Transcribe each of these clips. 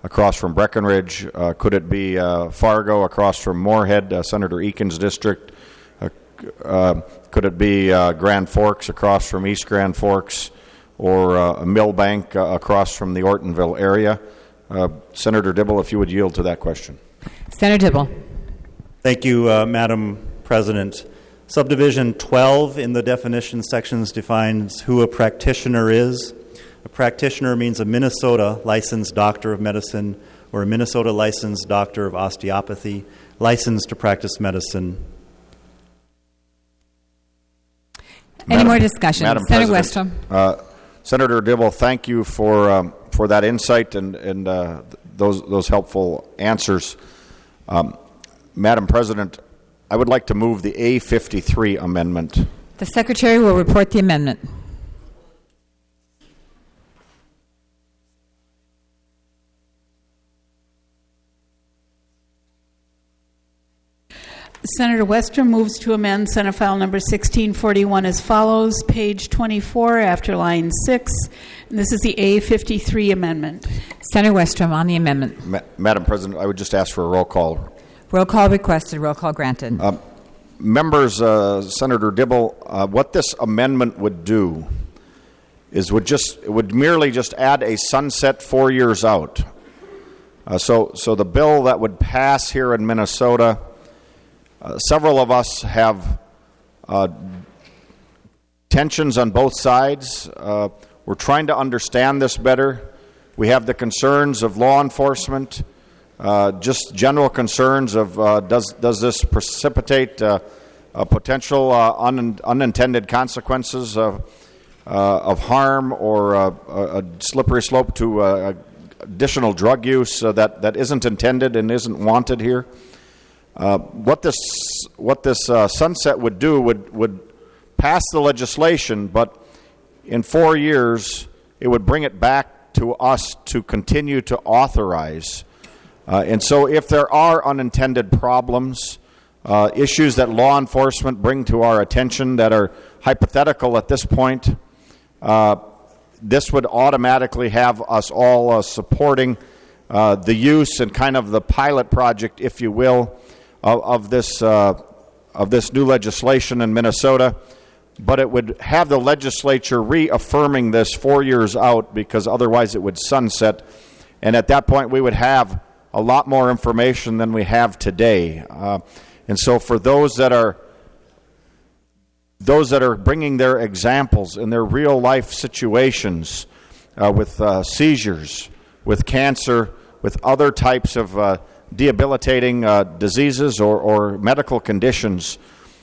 across from Breckenridge? Could it be Fargo across from Moorhead, Senator Eakin's district? Could it be Grand Forks across from East Grand Forks, or Millbank across from the Ortonville area? Senator Dibble, if you would yield to that question. Senator Dibble. Thank you, Madam President. Subdivision 12 in the definition sections defines who a practitioner is. A practitioner means a Minnesota licensed doctor of medicine or a Minnesota licensed doctor of osteopathy, licensed to practice medicine. Any more discussion? Madam Senator President, Westrom. Senator Dibble, thank you for that insight and those helpful answers. Madam President, I would like to move the A53 amendment. The Secretary will report the amendment. Senator Westrom moves to amend Senate File Number 1641 as follows, page 24 after line 6. And this is the A53 amendment. Senator Westrom on the amendment. Madam President, I would just ask for a roll call. Roll call requested. Roll call granted. Members, Senator Dibble, what this amendment would do is would merely just add a sunset 4 years out. So the bill that would pass here in Minnesota, several of us have tensions on both sides. We're trying to understand this better. We have the concerns of law enforcement, just general concerns of does this precipitate potential unintended consequences of harm or a slippery slope to additional drug use that isn't intended and isn't wanted here. What this sunset would do would pass the legislation, but in 4 years it would bring it back to us to continue to authorize. And so if there are unintended problems, issues that law enforcement bring to our attention that are hypothetical at this point, this would automatically have us all supporting the use and kind of the pilot project, if you will, of this new legislation in Minnesota. But it would have the legislature reaffirming this 4 years out, because otherwise it would sunset. And at that point we would have a lot more information than we have today. And so for those that are bringing their examples in their real life situations with seizures, with cancer, with other types of debilitating diseases or medical conditions,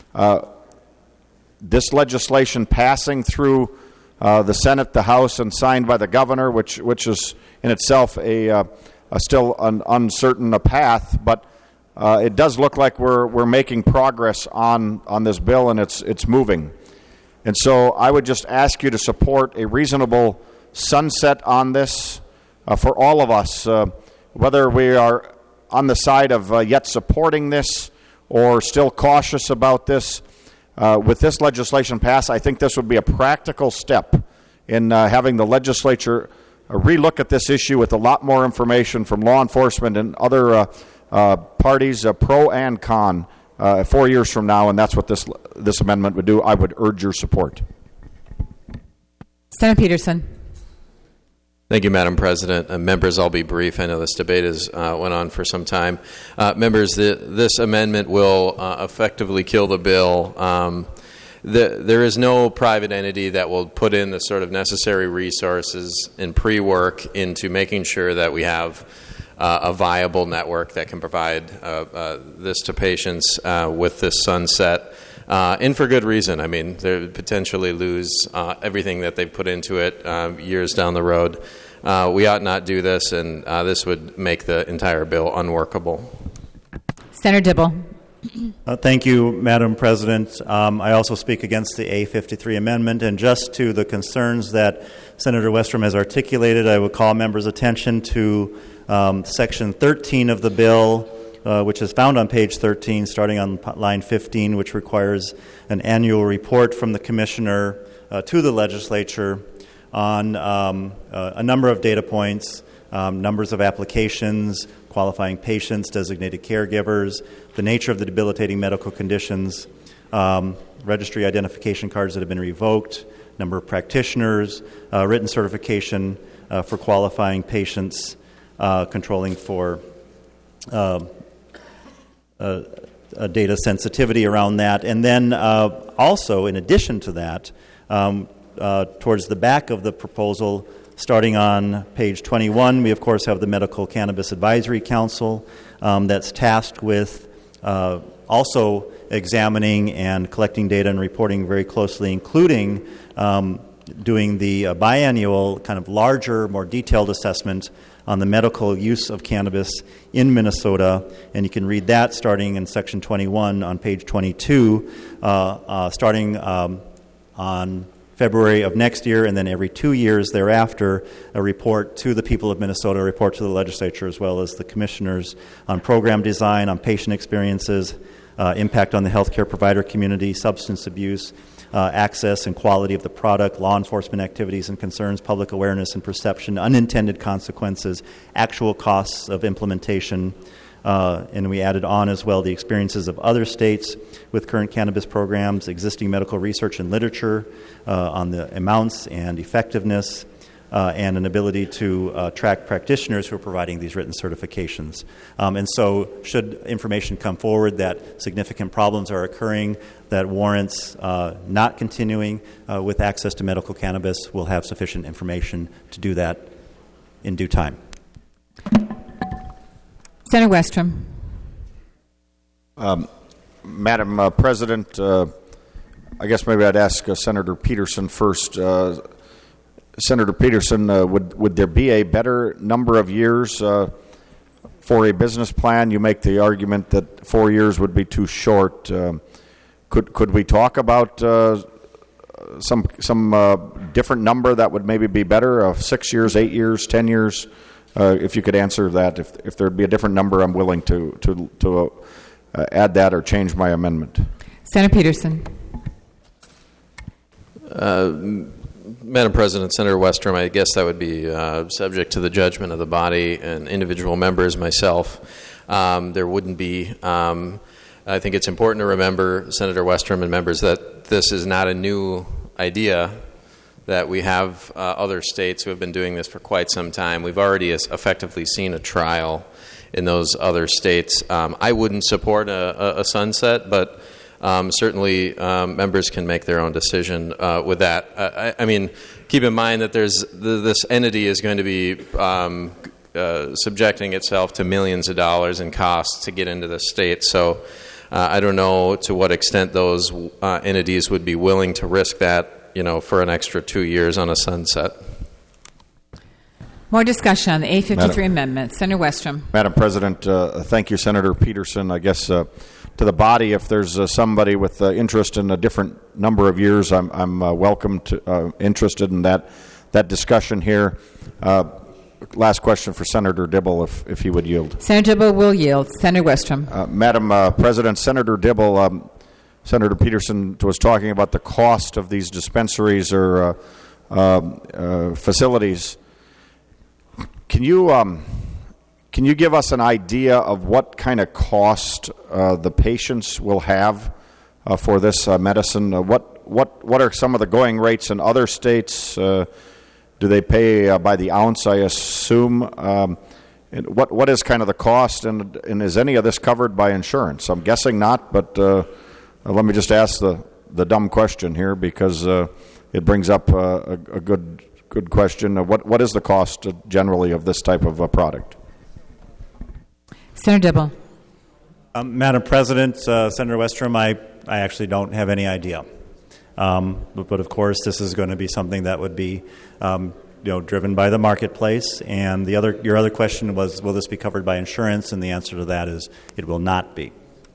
this legislation passing through the Senate, the House, and signed by the governor, which is in itself a still an uncertain path, but it does look like we're making progress on this bill, and it's moving. And so I would just ask you to support a reasonable sunset on this for all of us, whether we are on the side of yet supporting this or still cautious about this. With this legislation passed, I think this would be a practical step in having the legislature relook at this issue with a lot more information from law enforcement and other parties, pro and con, 4 years from now, and that's what this amendment would do. I would urge your support. Senator Peterson. Thank you, Madam President. Members, I'll be brief. I know this debate has went on for some time. Members, this amendment will effectively kill the bill. There is no private entity that will put in the sort of necessary resources and pre-work into making sure that we have a viable network that can provide this to patients with this sunset. And for good reason. I mean, they potentially lose everything that they've put into it years down the road. We ought not do this, and this would make the entire bill unworkable. Senator Dibble. Thank you, Madam President. I also speak against the A53 amendment, and just to the concerns that Senator Westrom has articulated, I would call members' attention to Section 13 of the bill, which is found on page 13, starting on line 15, which requires an annual report from the Commissioner to the legislature on a number of data points, numbers of applications, qualifying patients, designated caregivers, the nature of the debilitating medical conditions, registry identification cards that have been revoked, number of practitioners, written certification for qualifying patients, controlling for data sensitivity around that. And then also, in addition to that, towards the back of the proposal, starting on page 21, we, of course, have the Medical Cannabis Advisory Council that's tasked with also examining and collecting data and reporting very closely, including doing the biannual, kind of larger, more detailed assessment on the medical use of cannabis in Minnesota. And you can read that starting in section 21 on page 22, starting on February of next year, and then every 2 years thereafter, a report to the people of Minnesota, a report to the legislature as well as the commissioners on program design, on patient experiences, impact on the healthcare provider community, substance abuse, access and quality of the product, law enforcement activities and concerns, public awareness and perception, unintended consequences, actual costs of implementation. And we added on as well the experiences of other states with current cannabis programs, existing medical research and literature on the amounts and effectiveness, and an ability to track practitioners who are providing these written certifications. And so should information come forward that significant problems are occurring that warrants not continuing with access to medical cannabis, we'll have sufficient information to do that in due time. Senator Westrom. Madam President, I guess maybe I'd ask Senator Peterson first. Senator Peterson, would there be a better number of years for a business plan? You make the argument that 4 years would be too short. Could we talk about some different number that would maybe be better? 6 years, 8 years, 10 years? If you could answer that, if there'd be a different number, I'm willing to add that or change my amendment. Senator Peterson. Madam President, Senator Westrom, I guess that would be subject to the judgment of the body and individual members, myself. There wouldn't be. I think it's important to remember, Senator Westrom and members, that this is not a new idea, that we have other states who have been doing this for quite some time. We've already effectively seen a trial in those other states. I wouldn't support a sunset, but certainly members can make their own decision with that. I mean, keep in mind that this entity is going to be subjecting itself to millions of dollars in costs to get into the state. So I don't know to what extent those entities would be willing to risk that, for an extra 2 years on a sunset. More discussion on the A53 amendment. Senator Westrom. Madam President, thank you, Senator Peterson. I guess to the body, if there's somebody with interest in a different number of years, I'm welcome to interested in that discussion here. Last question for Senator Dibble, if he would yield. Senator Dibble will yield. Senator Westrom. Madam President, Senator Dibble, Senator Peterson was talking about the cost of these dispensaries or facilities. Can you give us an idea of what kind of cost the patients will have for this medicine? What are some of the going rates in other states? Do they pay by the ounce, I assume? And what is kind of the cost, and is any of this covered by insurance? I'm guessing not, but let me just ask the dumb question here because it brings up a good question. What is the cost generally of this type of product? Senator Dibble. Madam President, Senator Westrom, I actually don't have any idea. But of course, this is going to be something that would be driven by the marketplace. And your other question was, will this be covered by insurance? And the answer to that is it will not be.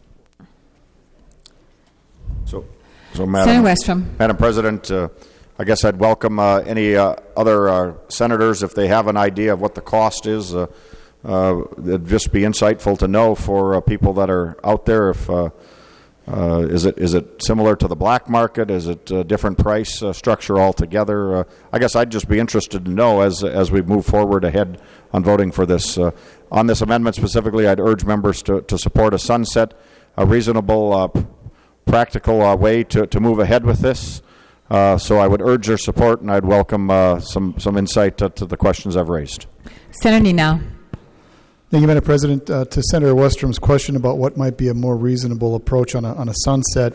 So Senator Westrom. Madam President, I guess I'd welcome any other senators if they have an idea of what the cost is. It'd just be insightful to know for people that are out there Is it similar to the black market? Is it a different price structure altogether? I guess I'd just be interested to know as we move forward ahead on voting for this. On this amendment specifically, I'd urge members to support a sunset, a reasonable, practical way to move ahead with this. So I would urge your support, and I'd welcome some insight to the questions I've raised. Senator Nino. Thank you, Madam President. To Senator Westrum's question about what might be a more reasonable approach on a sunset,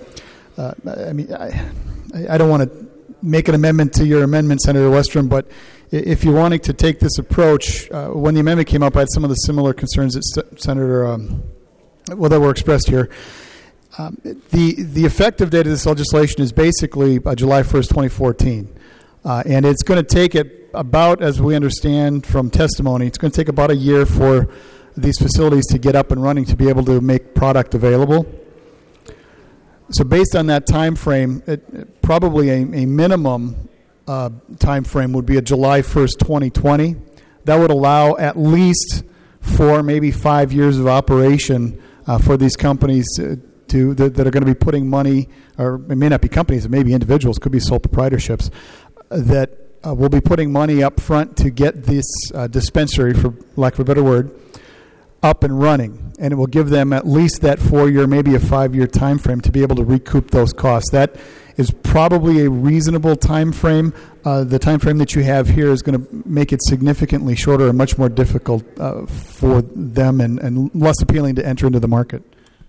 I don't want to make an amendment to your amendment, Senator Westrum, but if you're wanting to take this approach, when the amendment came up, I had some of the similar concerns that that were expressed here. The effective date of this legislation is basically July 1st, 2014, and it's going to take it about, as we understand from testimony, it's going to take about a year for these facilities to get up and running to be able to make product available. So based on that time frame, probably a minimum time frame would be a July 1st, 2020. That would allow at least 4, maybe 5 years of operation for these companies that are going to be putting money, or it may not be companies, it may be individuals, could be sole proprietorships, that will be putting money up front to get this dispensary, for lack of a better word, up and running. And it will give them at least that 4-year, maybe a 5-year time frame to be able to recoup those costs. That is probably a reasonable time frame. The time frame that you have here is going to make it significantly shorter and much more difficult for them and less appealing to enter into the market.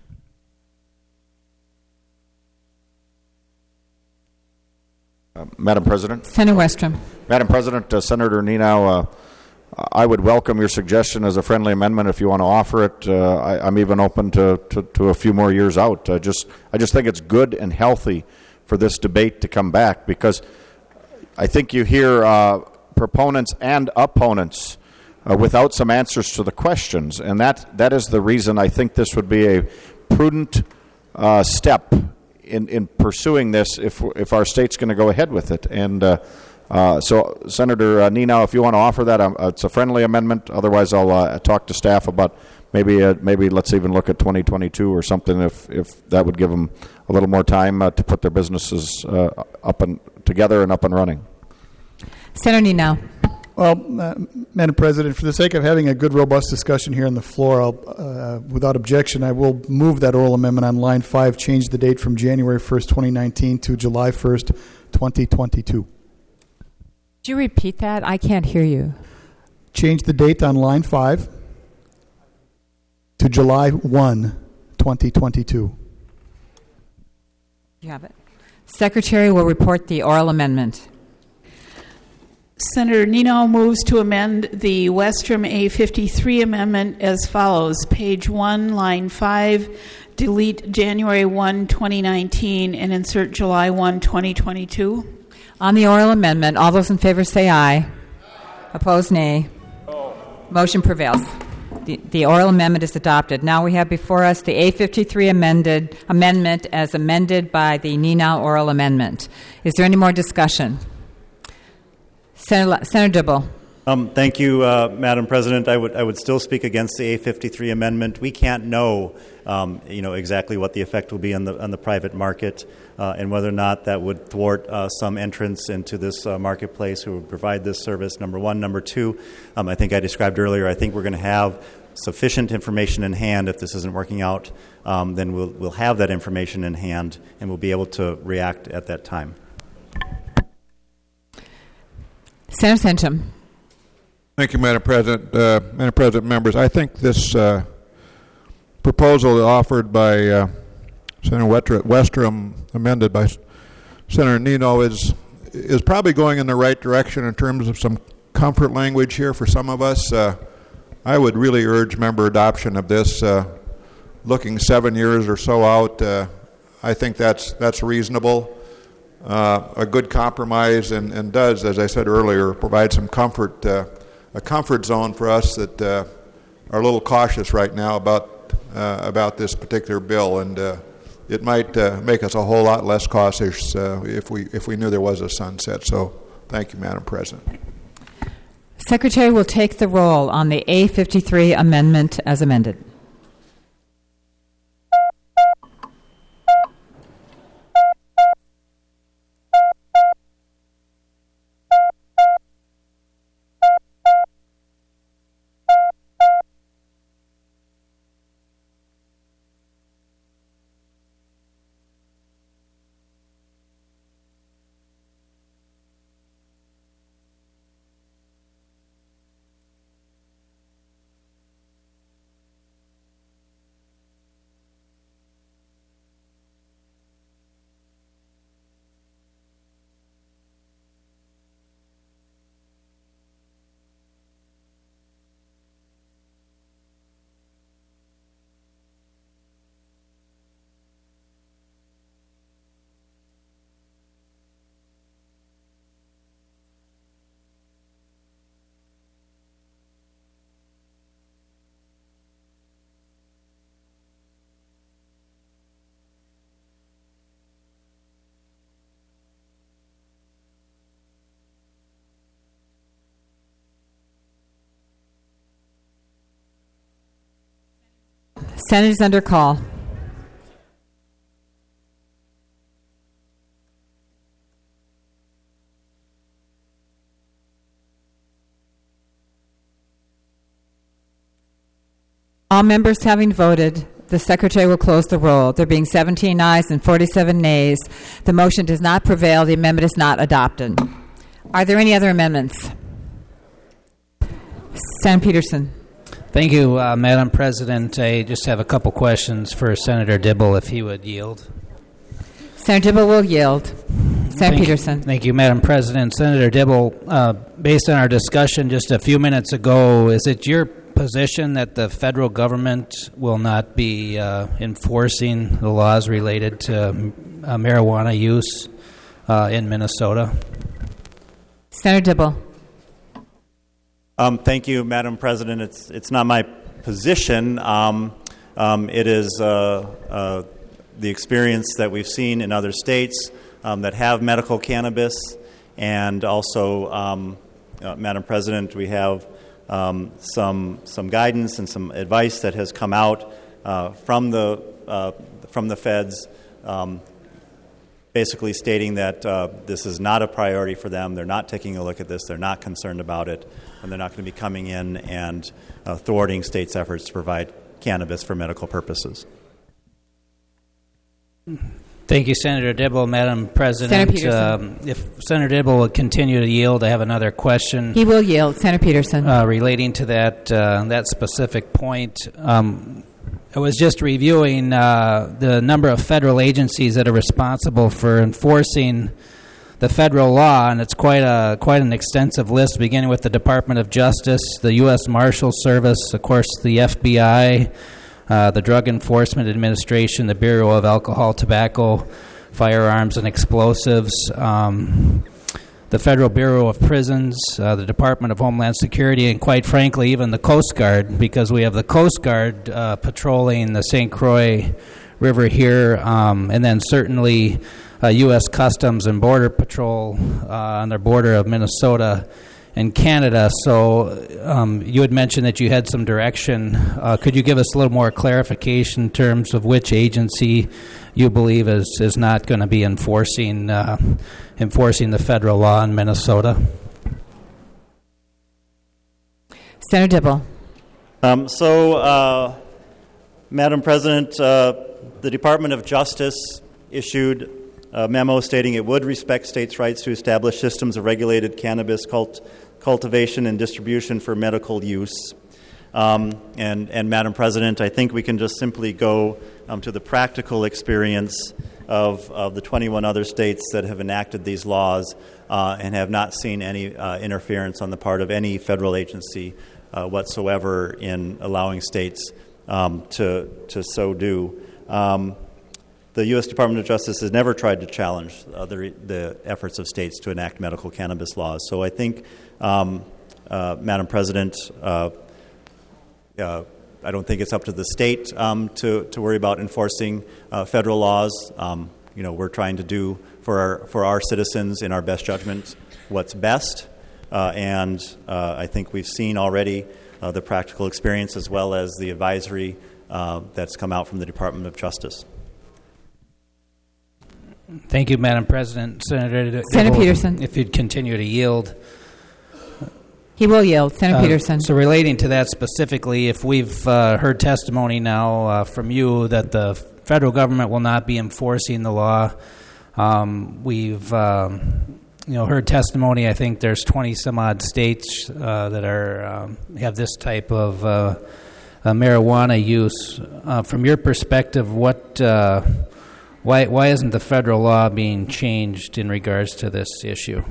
Madam President. Senator Westrum. Madam President, Senator Nino, I would welcome your suggestion as a friendly amendment if you want to offer it. I'm even open to a few more years out. I just think it's good and healthy for this debate to come back, because I think you hear proponents and opponents without some answers to the questions, and that is the reason I think this would be a prudent step in pursuing this if our state's going to go ahead with it. And so, Senator Nino, if you want to offer that, it's a friendly amendment. Otherwise, I'll talk to staff about maybe let's even look at 2022 or something, if that would give them a little more time to put their businesses up and together and up and running. Senator Nino. Well, Madam President, for the sake of having a good, robust discussion here on the floor, without objection, I will move that oral amendment on line 5, change the date from January 1st, 2019 to July 1st, 2022. Could you repeat that? I can't hear you. Change the date on line 5 to July 1, 2022. You have it. Secretary will report the oral amendment. Senator Nino moves to amend the Westrum A53 amendment as follows. Page 1, line 5, delete January 1, 2019, and insert July 1, 2022. On the oral amendment, all those in favor say aye. Opposed, nay. Motion prevails. The oral amendment is adopted. Now we have before us the A53 amendment as amended by the Nino oral amendment. Is there any more discussion? Senator Dibble. Thank you, Madam President. I would still speak against the A53 amendment. We can't know, exactly what the effect will be on the private market, and whether or not that would thwart some entrance into this marketplace who would provide this service. Number one. Number two, I think I described earlier, I think we're going to have sufficient information in hand. If this isn't working out, then we'll have that information in hand, and we'll be able to react at that time. Senator Senchum. Thank you, Madam President. Madam President, members, I think this proposal offered by Senator Westrum, amended by Senator Nino, is probably going in the right direction in terms of some comfort language here for some of us. I would really urge member adoption of this. Looking 7 years or so out, I think that's reasonable. A good compromise, and does, as I said earlier, provide some comfort, a comfort zone for us that are a little cautious right now about this particular bill, and it might make us a whole lot less cautious if we knew there was a sunset. So, thank you, Madam President. Secretary will take the roll on the A53 amendment as amended. Senate is under call. All members having voted, the Secretary will close the roll. There being 17 ayes and 47 nays, the motion does not prevail. The amendment is not adopted. Are there any other amendments? Senator Peterson. Thank you, Madam President. I just have a couple questions for Senator Dibble, if he would yield. Senator Dibble will yield. Senator Peterson. Thank you, Madam President. Senator Dibble, based on our discussion just a few minutes ago, is it your position that the federal government will not be enforcing the laws related to marijuana use in Minnesota? Senator Dibble. Thank you, Madam President. It's not my position. It is the experience that we've seen in other states that have medical cannabis, and also, Madam President, we have some guidance and some advice that has come out from the feds, basically stating that this is not a priority for them. They're not taking a look at this. They're not concerned about it, and they're not going to be coming in and thwarting states' efforts to provide cannabis for medical purposes. Thank you, Senator Dibble. Madam President, Senator Peterson. If Senator Dibble would continue to yield, I have another question. He will yield. Senator Peterson. Relating to that specific point. I was just reviewing the number of federal agencies that are responsible for enforcing the federal law, and it's quite an extensive list, beginning with the Department of Justice, the U.S. Marshal Service, of course, the FBI, the Drug Enforcement Administration, the Bureau of Alcohol, Tobacco, Firearms, and Explosives, the Federal Bureau of Prisons, the Department of Homeland Security, and quite frankly, even the Coast Guard, because we have the Coast Guard patrolling the St. Croix River here, and then certainly U.S. Customs and Border Patrol on their border of Minnesota and Canada. So you had mentioned that you had some direction. Could you give us a little more clarification in terms of which agency you believe is not going to be enforcing the federal law in Minnesota? Senator Dibble. Madam President, the Department of Justice issued a memo stating it would respect states' rights to establish systems of regulated cannabis cultivation and distribution for medical use. And Madam President, I think we can just simply go to the practical experience of the 21 other states that have enacted these laws and have not seen any interference on the part of any federal agency whatsoever in allowing states to so do. The U.S. Department of Justice has never tried to challenge the efforts of states to enact medical cannabis laws. So I think, Madam President, I don't think it's up to the state to worry about enforcing federal laws. We're trying to do for our citizens in our best judgment what's best, and I think we've seen already the practical experience as well as the advisory that's come out from the Department of Justice. Thank you, Madam President. Senator Peterson. If you'd continue to yield. He will yield. Senator Peterson. So relating to that specifically, if we've heard testimony now from you that the federal government will not be enforcing the law, we've heard testimony. I think there's 20 some odd states that are have this type of marijuana use. From your perspective, why isn't the federal law being changed in regards to this issue?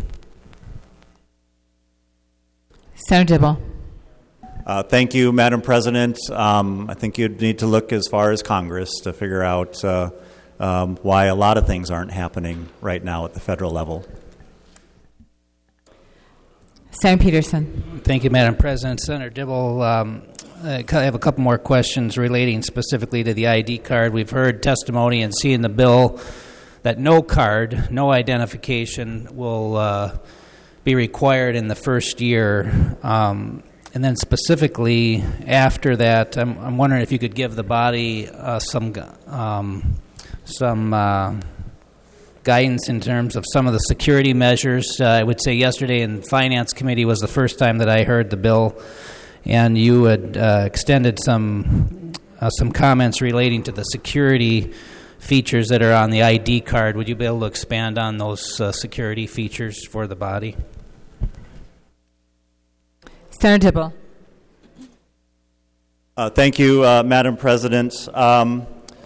Senator Dibble. Thank you, Madam President. I think you'd need to look as far as Congress to figure out why a lot of things aren't happening right now at the federal level. Senator Peterson. Thank you, Madam President. Senator Dibble, I have a couple more questions relating specifically to the ID card. We've heard testimony and see in the bill that no card, no identification will be required in the first year. And then specifically after that, I'm wondering if you could give the body some guidance in terms of some of the security measures. I would say yesterday in Finance Committee was the first time that I heard the bill, and you had extended some comments relating to the security features that are on the ID card. Would you be able to expand on those security features for the body? Senator Dibble. Thank you, Madam President. The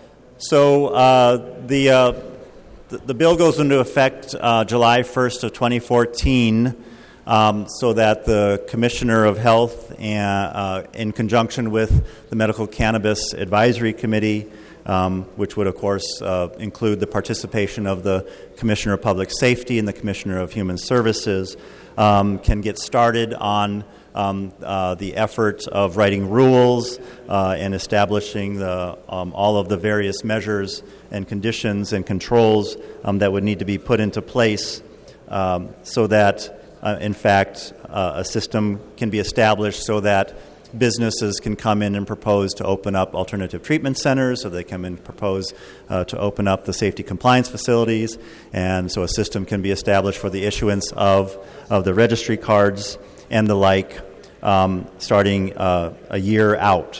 bill goes into effect July 1st of 2014, so that the Commissioner of Health, in conjunction with the Medical Cannabis Advisory Committee, which would, of course, include the participation of the Commissioner of Public Safety and the Commissioner of Human Services, can get started on the effort of writing rules and establishing all of the various measures and conditions and controls that would need to be put into place so that, in fact, a system can be established so that businesses can come in and propose to open up alternative treatment centers, so they come in and propose to open up the safety compliance facilities, and so a system can be established for the issuance of the registry cards and the like, starting a year out.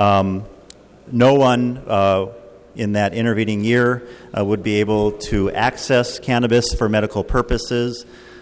No one in that intervening year would be able to access cannabis for medical purposes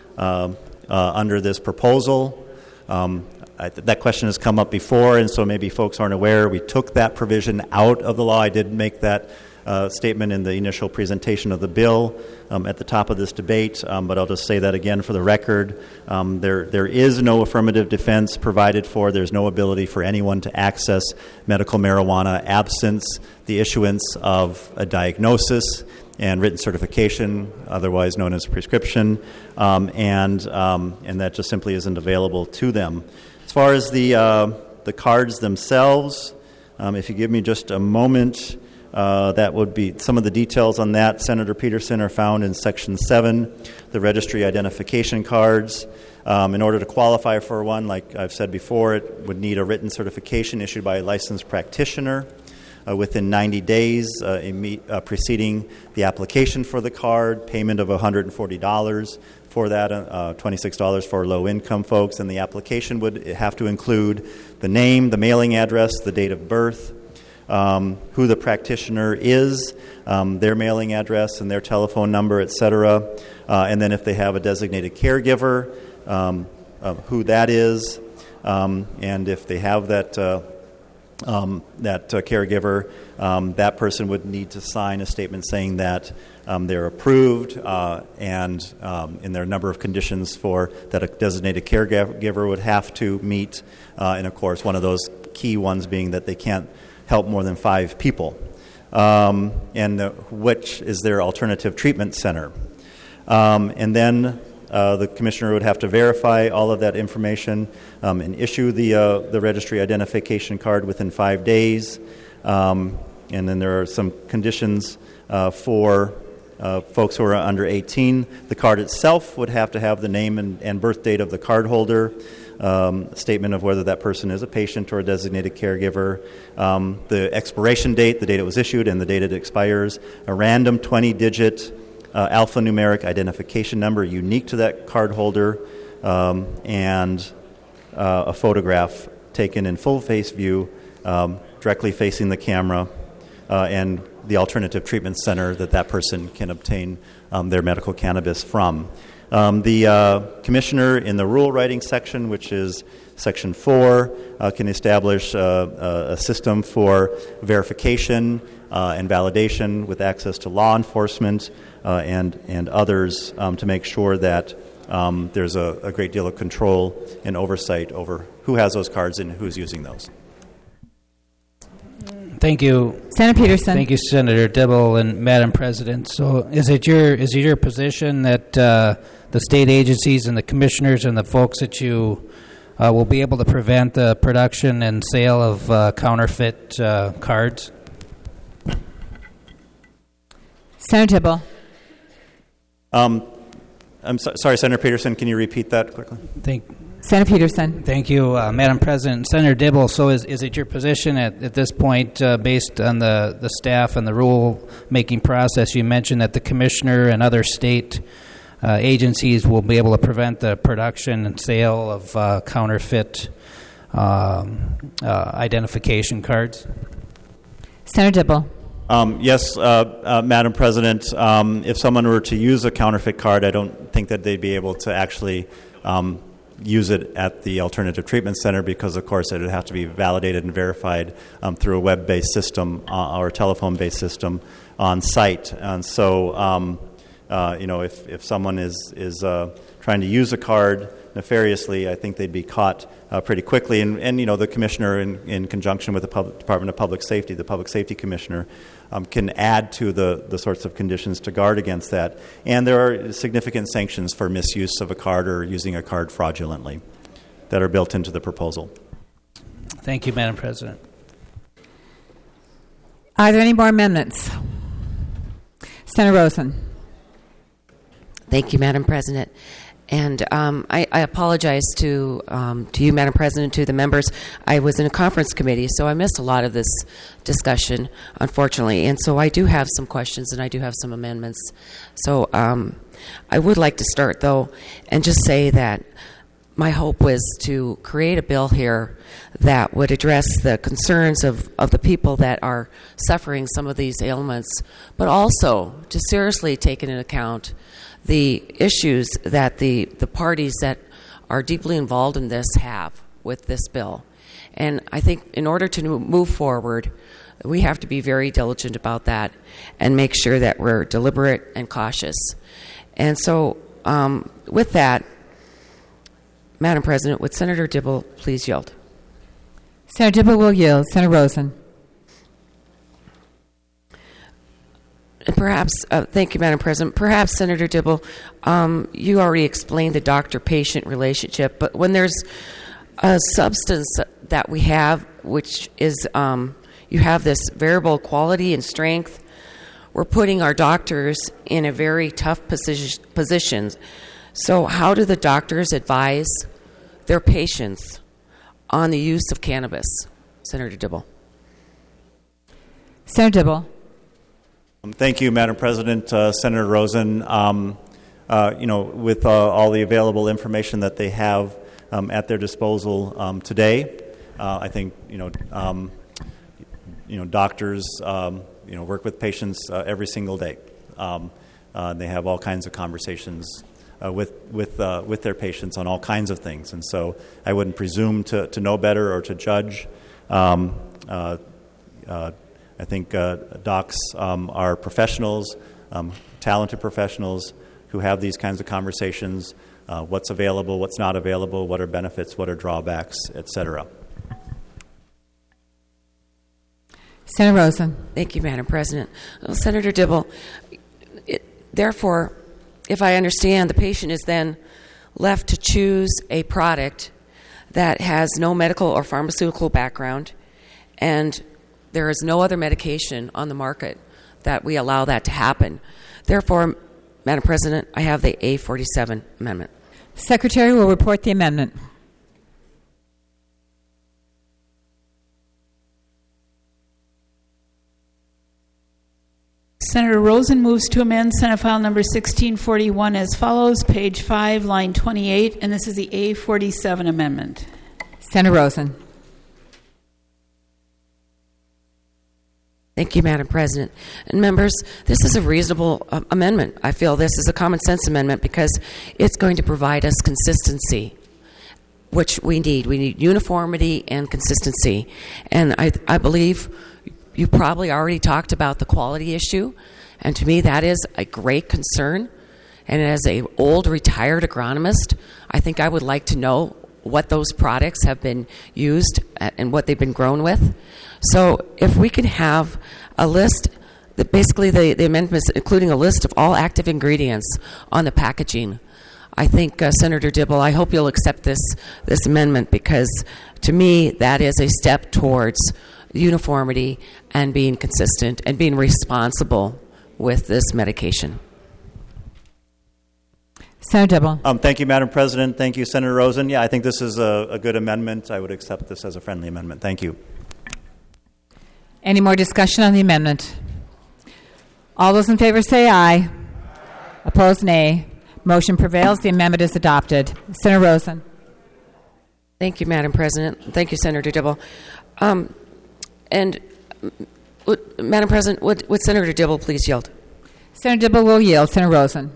under this proposal. That question has come up before, and so maybe folks aren't aware. We took that provision out of the law. I did make that statement in the initial presentation of the bill at the top of this debate, but I'll just say that again for the record. There is no affirmative defense provided for. There's no ability for anyone to access medical marijuana absent the issuance of a diagnosis and written certification, otherwise known as prescription, and that just simply isn't available to them. As far as the cards themselves, if you give me just a moment, that would be some of the details on that. Senator Peterson are found in Section 7, the registry identification cards. In order to qualify for one, like I've said before, it would need a written certification issued by a licensed practitioner within 90 days preceding the application for the card, payment of $140 for that, $26 for low-income folks, and the application would have to include the name, the mailing address, the date of birth, who the practitioner is, their mailing address and their telephone number, etc., and then if they have a designated caregiver, who that is, and if they have that caregiver, that person would need to sign a statement saying that they're approved, and there are a number of conditions for that a designated caregiver would have to meet, and of course one of those key ones being that they can't help more than 5 people, and which is their alternative treatment center. And then the commissioner would have to verify all of that information and issue the registry identification card within 5 days. And then there are some conditions for folks who are under 18. The card itself would have to have the name and birth date of the cardholder, a statement of whether that person is a patient or a designated caregiver, the expiration date, the date it was issued, and the date it expires, a random 20-digit alphanumeric identification number unique to that cardholder, and a photograph taken in full face view, directly facing the camera, and the alternative treatment center that person can obtain their medical cannabis from. The commissioner in the rule writing section, which is Section 4, can establish a system for verification and validation with access to law enforcement and others to make sure that there's a great deal of control and oversight over who has those cards and who's using those. Thank you, Senator Peterson. Thank you, Senator Dibble and Madam President. So, is it your position that the state agencies and the commissioners and the folks that you will be able to prevent the production and sale of counterfeit cards? Senator Dibble. I'm sorry, Senator Peterson. Can you repeat that quickly? Senator Peterson. Thank you, Madam President. Senator Dibble, so is it your position at this point, based on the staff and the rule-making process, you mentioned that the commissioner and other state agencies will be able to prevent the production and sale of counterfeit identification cards? Senator Dibble. Yes, Madam President. If someone were to use a counterfeit card, I don't think that they'd be able to actually use it at the alternative treatment center because, of course, it would have to be validated and verified through a web-based system or a telephone-based system on site. And so, if someone is trying to use a card nefariously, I think they'd be caught pretty quickly. And the commissioner, in conjunction with the Department of Public Safety, the Public Safety Commissioner, can add to the sorts of conditions to guard against that. And there are significant sanctions for misuse of a card or using a card fraudulently that are built into the proposal. Thank you, Madam President. Are there any more amendments? Senator Rosen. Thank you, Madam President. And I apologize to you, Madam President, to the members. I was in a conference committee, so I missed a lot of this discussion, unfortunately. And so I do have some questions and I do have some amendments. So I would like to start, though, and just say that my hope was to create a bill here that would address the concerns of the people that are suffering some of these ailments, but also to seriously take into account the issues that the parties that are deeply involved in this have with this bill. And I think in order to move forward, we have to be very diligent about that and make sure that we're deliberate and cautious. And so with that, Madam President, would Senator Dibble please yield? Senator Dibble will yield. Senator Rosen. And perhaps, thank you, Madam President. Perhaps, Senator Dibble, you already explained the doctor-patient relationship, but when there's a substance that we have, which is you have this variable quality and strength, we're putting our doctors in a very tough position. So how do the doctors advise their patients on the use of cannabis? Senator Dibble. Senator Dibble. Thank you, Madam President. Senator Rosen, with all the available information that they have at their disposal today, I think doctors work with patients every single day. They have all kinds of conversations with their patients on all kinds of things, and so I wouldn't presume to know better or to judge. I think docs are professionals, talented professionals who have these kinds of conversations, what's available, what's not available, what are benefits, what are drawbacks, et cetera. Senator Rosen. Thank you, Madam President. Well, Senator Dibble, therefore, if I understand, the patient is then left to choose a product that has no medical or pharmaceutical background, and there is no other medication on the market that we allow that to happen. Therefore, Madam President, I have the A47 amendment. Secretary will report the amendment. Senator Rosen moves to amend Senate File Number 1641 as follows, page 5, line 28, and this is the A47 amendment. Senator Rosen. Thank you, Madam President. And members, this is a reasonable amendment. I feel this is a common sense amendment because it's going to provide us consistency, which we need. We need uniformity and consistency. And I believe you probably already talked about the quality issue, and to me that is a great concern. And as an old retired agronomist, I think I would like to know what those products have been used and what they've been grown with. So if we can have a list, basically the amendments including a list of all active ingredients on the packaging, I think, Senator Dibble, I hope you'll accept this amendment, because to me that is a step towards uniformity and being consistent and being responsible with this medication. Senator Dibble. Thank you, Madam President. Thank you, Senator Rosen. Yeah, I think this is a good amendment. I would accept this as a friendly amendment. Thank you. Any more discussion on the amendment? All those in favor say aye. Opposed, nay. Motion prevails. The amendment is adopted. Senator Rosen. Thank you, Madam President. Thank you, Senator Dibble. Madam President, would Senator Dibble please yield? Senator Dibble will yield. Senator Rosen.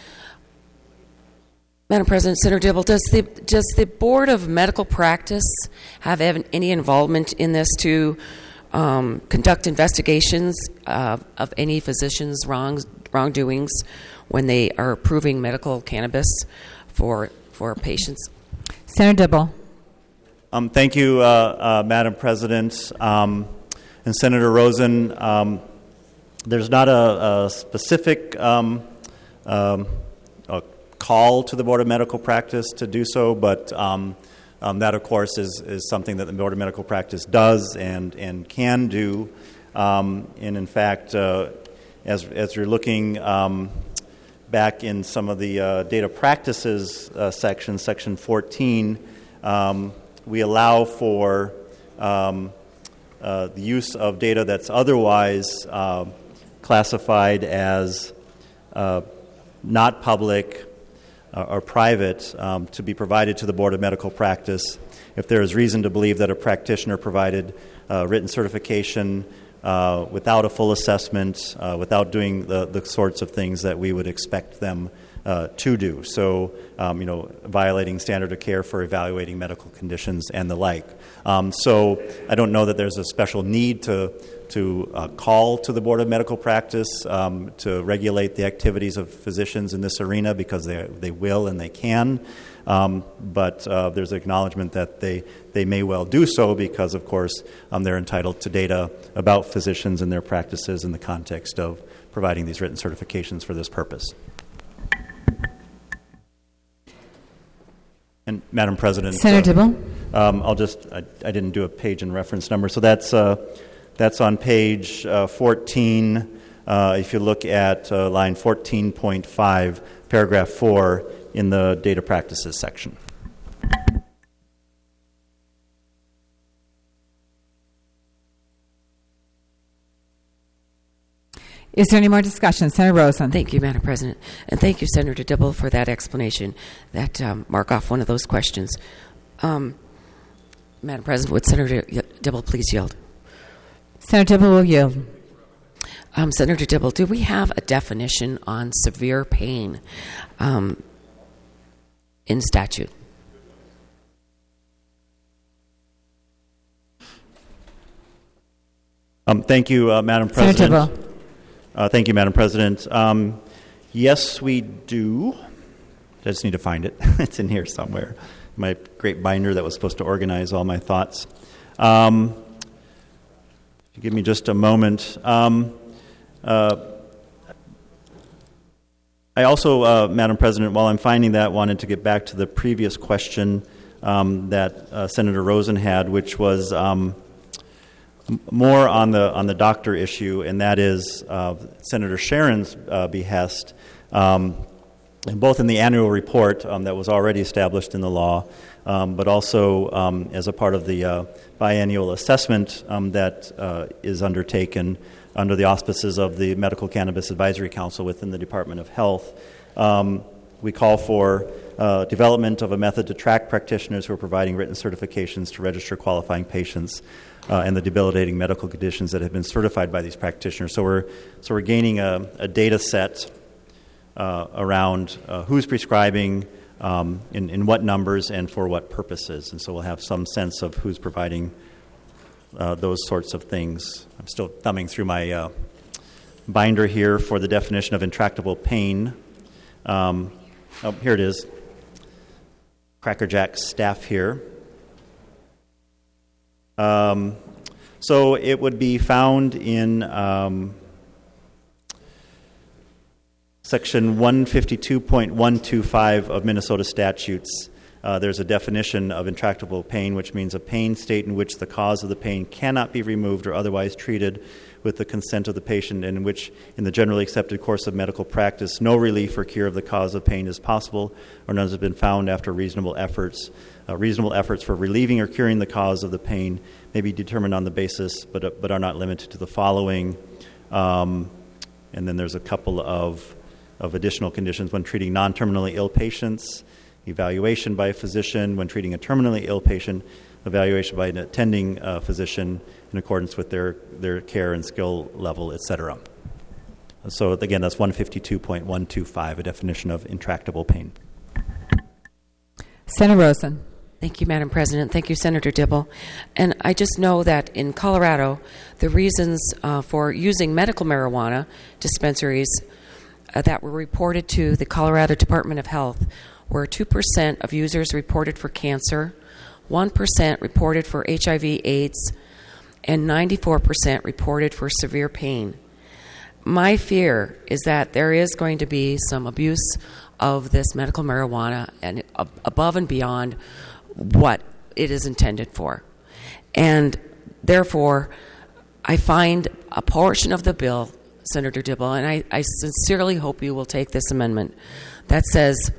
Madam President, Senator Dibble, does the Board of Medical Practice have any involvement in this to conduct investigations of any physicians' wrongdoings when they are approving medical cannabis for patients? Senator Dibble. Thank you, Madam President. And Senator Rosen, there's not a specific call to the Board of Medical Practice to do so, but that, of course, is something that the Board of Medical Practice does and can do. And in fact, as you're looking back in some of the data practices section 14, we allow for the use of data that's otherwise classified as not public or private to be provided to the Board of Medical Practice if there is reason to believe that a practitioner provided written certification without a full assessment, without doing the sorts of things that we would expect them to do. So, violating standard of care for evaluating medical conditions and the like. So I don't know that there's a special need to call to the Board of Medical Practice to regulate the activities of physicians in this arena, because they will and they can. But there's acknowledgement that they may well do so because, of course, they're entitled to data about physicians and their practices in the context of providing these written certifications for this purpose. And Madam President, Senator Dibble. I didn't do a page and reference number, so that's on page 14. If you look at line 14.5, paragraph 4 in the data practices section. Is there any more discussion? Senator Rosen. Thank you, Madam President. And thank you, Senator Dibble, for that explanation. That mark off one of those questions. Madam President, would Senator Dibble please yield? Senator Dibble will yield. Senator Dibble, do we have a definition on severe pain in statute? Thank you, Madam President. Senator Dibble. Thank you, Madam President. Yes, we do. I just need to find it. It's in here somewhere. My great binder that was supposed to organize all my thoughts. If you give me just a moment. I also, Madam President, while I'm finding that, wanted to get back to the previous question that Senator Rosen had, which was more on the doctor issue, and that is Senator Sharon's behest, both in the annual report that was already established in the law, but also as a part of the biannual assessment that is undertaken under the auspices of the Medical Cannabis Advisory Council within the Department of Health. We call for development of a method to track practitioners who are providing written certifications to register qualifying patients and the debilitating medical conditions that have been certified by these practitioners. So we're gaining a data set around who's prescribing, in what numbers, and for what purposes. And so we'll have some sense of who's providing those sorts of things. I'm still thumbing through my binder here for the definition of intractable pain. Here it is. Cracker Jack staff here. So it would be found in section 152.125 of Minnesota statutes, there's a definition of intractable pain, which means a pain state in which the cause of the pain cannot be removed or otherwise treated with the consent of the patient, and in which, in the generally accepted course of medical practice, no relief or cure of the cause of pain is possible, or none has been found after reasonable efforts. Reasonable efforts for relieving or curing the cause of the pain may be determined on the basis, but are not limited to the following. And then there's a couple of additional conditions when treating non-terminally ill patients, evaluation by a physician; when treating a terminally ill patient, evaluation by an attending physician in accordance with their care and skill level, etc. So again, that's 152.125, a definition of intractable pain. Senator Rosen. Thank you, Madam President. Thank you, Senator Dibble. And I just know that in Colorado, the reasons for using medical marijuana dispensaries that were reported to the Colorado Department of Health were 2% of users reported for cancer, 1% reported for HIV/AIDS, and 94% reported for severe pain. My fear is that there is going to be some abuse of this medical marijuana and above and beyond what it is intended for. And therefore, I find a portion of the bill, Senator Dibble, and I sincerely hope you will take this amendment that says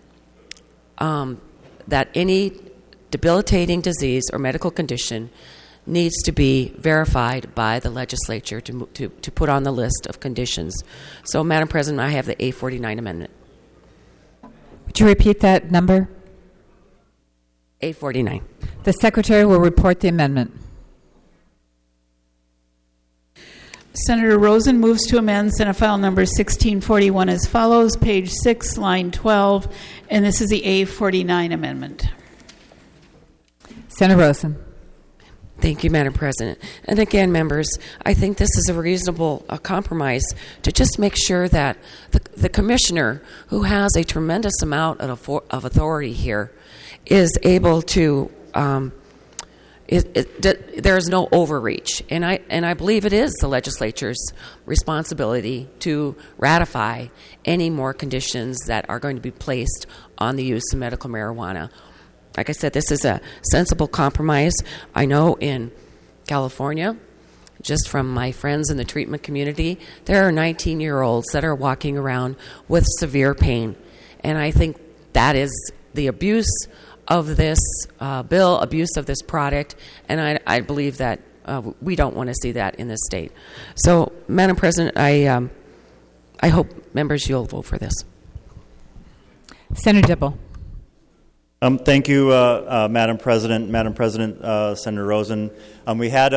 that any debilitating disease or medical condition needs to be verified by the legislature to put on the list of conditions. So, Madam President, I have the A49 amendment. Would you repeat that number? A49. The Secretary will report the amendment. Senator Rosen moves to amend Senate File Number 1641 as follows, page 6, line 12, and this is the A49 amendment. Senator Rosen. Thank you, Madam President. And again, members, I think this is a reasonable compromise to just make sure that the commissioner, who has a tremendous amount of authority here, is able to there is no overreach, and I believe it is the legislature's responsibility to ratify any more conditions that are going to be placed on the use of medical marijuana. Like I said, this is a sensible compromise. I know in California, just from my friends in the treatment community, there are 19-year-olds that are walking around with severe pain, and I think that is the abuse of this bill, abuse of this product, and I believe that we don't want to see that in this state. So, Madam President, I hope members you'll vote for this. Senator Dibble. Thank you, Madam President. Madam President, Senator Rosen. We had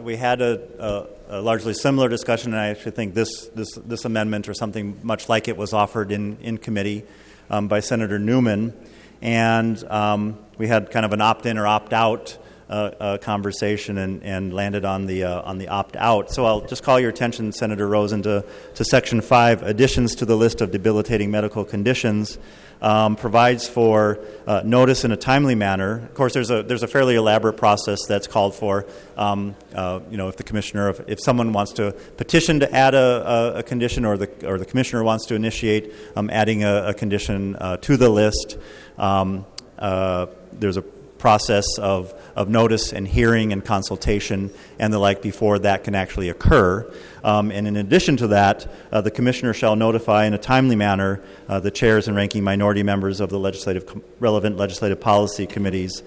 a largely similar discussion, and I actually think this amendment or something much like it was offered in committee by Senator Newman. And we had kind of an opt-in or opt-out conversation and landed on the opt-out. So I'll just call your attention, Senator Rosen, to Section 5, additions to the list of debilitating medical conditions, provides for notice in a timely manner. Of course, there's a fairly elaborate process that's called for. If the commissioner, if someone wants to petition to add a condition, or the commissioner wants to initiate adding a condition to the list. There's a process of notice and hearing and consultation and the like before that can actually occur. And in addition to that, the commissioner shall notify in a timely manner the chairs and ranking minority members of the relevant legislative policy committees.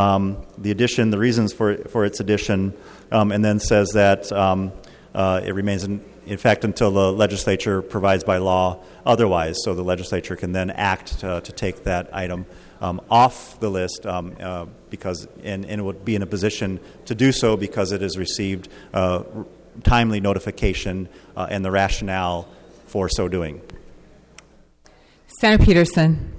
The reasons for its addition, and then says that it remains in effect until the legislature provides by law otherwise. So the legislature can then act to take that item off the list because it would be in a position to do so because it has received timely notification and the rationale for so doing. Senator Peterson.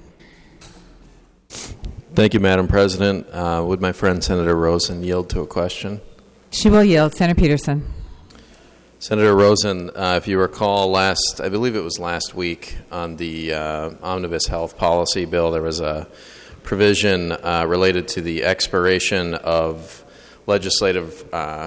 Thank you, Madam President. Would my friend Senator Rosen yield to a question? She will yield. Senator Peterson. Senator Rosen, if you recall, I believe it was last week on the Omnibus Health Policy Bill, there was a provision related to the expiration of legislative,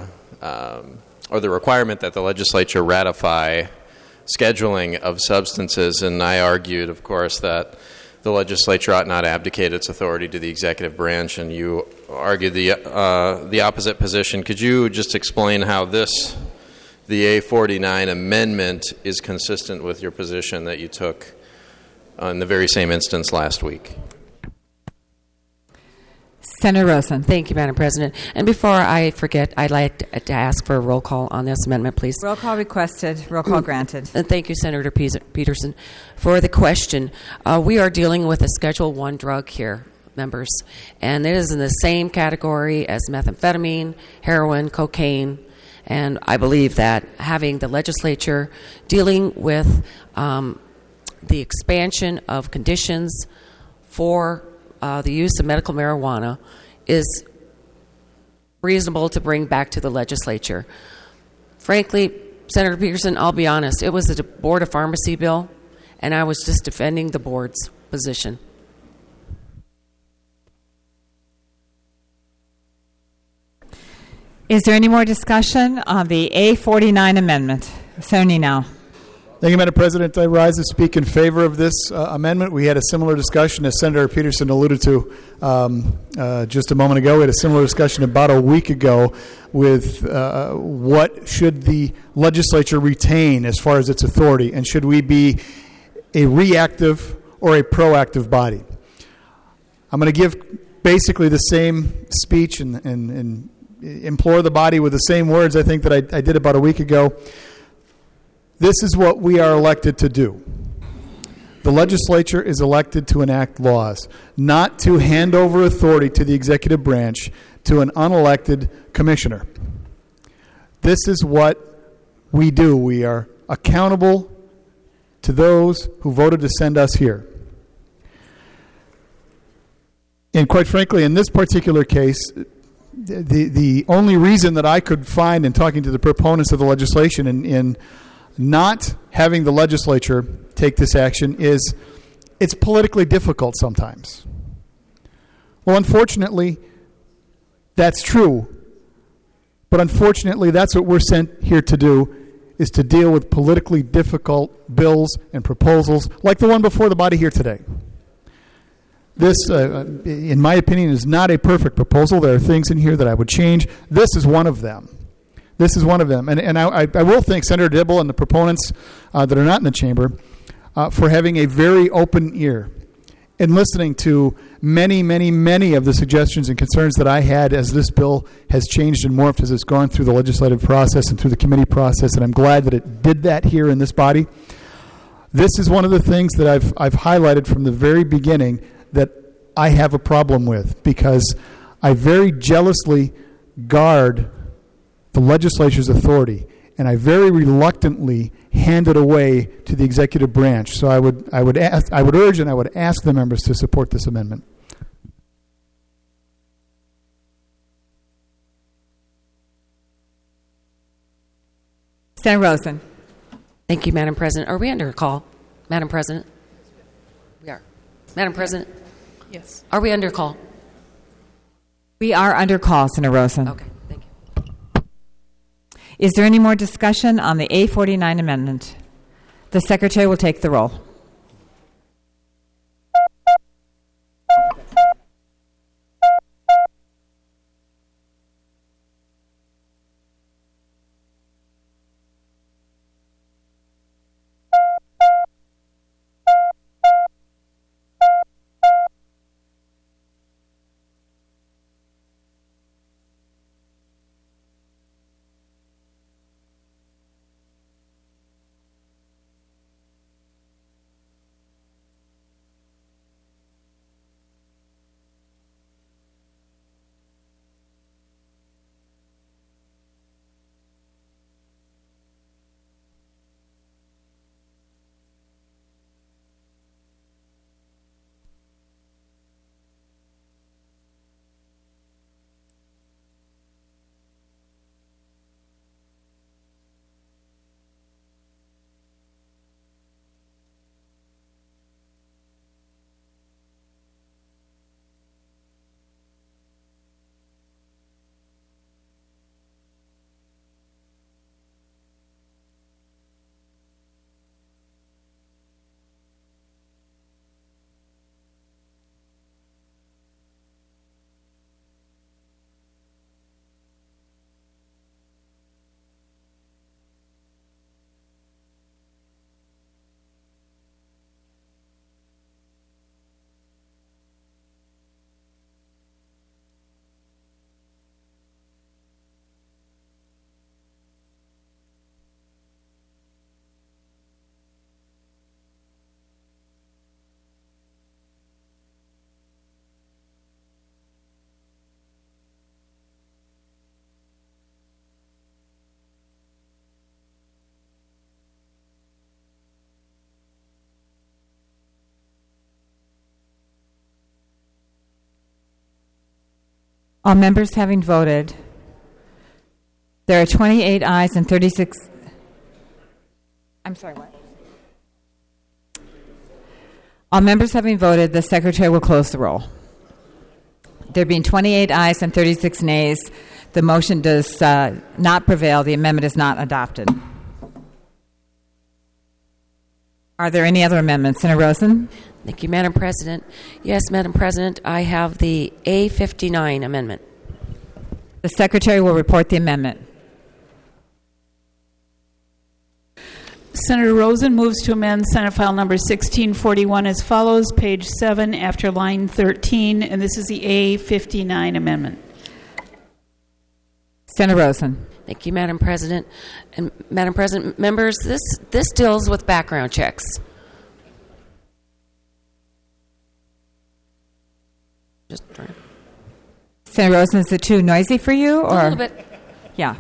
or the requirement that the legislature ratify scheduling of substances. And I argued, of course, that the legislature ought not abdicate its authority to the executive branch, and you argued the opposite position. Could you just explain how the A49 amendment is consistent with your position that you took in the very same instance last week? Senator Rosen. Thank you, Madam President. And before I forget, I'd like to ask for a roll call on this amendment, please. Roll call requested. Roll call granted. And thank you, Senator Peterson, for the question. We are dealing with a Schedule I drug here, members, and it is in the same category as methamphetamine, heroin, cocaine, and I believe that having the legislature dealing with the expansion of conditions for the use of medical marijuana is reasonable to bring back to the legislature. Frankly, Senator Peterson, I'll be honest, it was a Board of Pharmacy bill, and I was just defending the board's position. Is there any more discussion on the A49 amendment? Senator now. Thank you, Madam President. I rise to speak in favor of this amendment. We had a similar discussion, as Senator Peterson alluded to just a moment ago. We had a similar discussion about a week ago with what should the legislature retain as far as its authority, and should we be a reactive or a proactive body? I'm going to give basically the same speech and implore the body with the same words, I think, that I did about a week ago. This is what we are elected to do. The legislature is elected to enact laws, not to hand over authority to the executive branch to an unelected commissioner. This is what we do. We are accountable to those who voted to send us here. And quite frankly, in this particular case, the only reason that I could find in talking to the proponents of the legislation in not having the legislature take this action is it's politically difficult sometimes. Well, unfortunately, that's true. But unfortunately, that's what we're sent here to do, is to deal with politically difficult bills and proposals like the one before the body here today. This, in my opinion, is not a perfect proposal. There are things in here that I would change. This is one of them. This is one of them. And I will thank Senator Dibble and the proponents that are not in the chamber for having a very open ear and listening to many, many, many of the suggestions and concerns that I had as this bill has changed and morphed as it's gone through the legislative process and through the committee process. And I'm glad that it did that here in this body. This is one of the things that I've highlighted from the very beginning that I have a problem with, because I very jealously guard the legislature's authority, and I very reluctantly hand it away to the executive branch. So I would urge and I would ask the members to support this amendment. Senator Rosen. Thank you, Madam President. Are we under a call, Madam President? We are. Madam President? Yes. Are we under call? We are under call, Senator Rosen. Okay. Is there any more discussion on the A49 amendment? The Secretary will take the roll. All members having voted, there are 28 ayes and 36. I'm sorry, what? All members having voted, the Secretary will close the roll. There being 28 ayes and 36 nays, the motion does not prevail. The amendment is not adopted. Are there any other amendments? Senator Rosen? Thank you, Madam President. Yes, Madam President, I have the A59 amendment. The Secretary will report the amendment. Senator Rosen moves to amend Senate File Number 1641 as follows, page 7 after line 13, and this is the A59 amendment. Senator Rosen. Thank you, Madam President. And Madam President, members, this deals with background checks. Senator Rosen, is it too noisy for you? Or? A little bit. Yeah.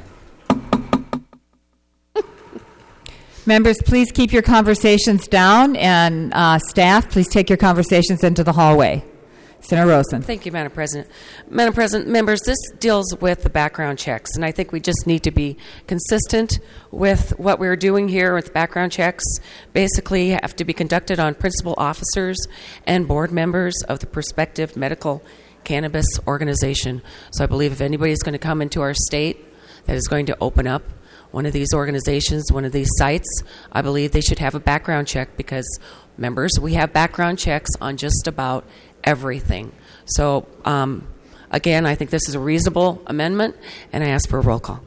Members, please keep your conversations down, and staff, please take your conversations into the hallway. Senator Rosen. Thank you, Madam President. Madam President, members, this deals with the background checks, and I think we just need to be consistent with what we're doing here with background checks. Basically, have to be conducted on principal officers and board members of the prospective medical cannabis organization. So I believe if anybody is going to come into our state that is going to open up one of these organizations, one of these sites, I believe they should have a background check because, members, we have background checks on just about everything. So, again, I think this is a reasonable amendment, and I ask for a roll call.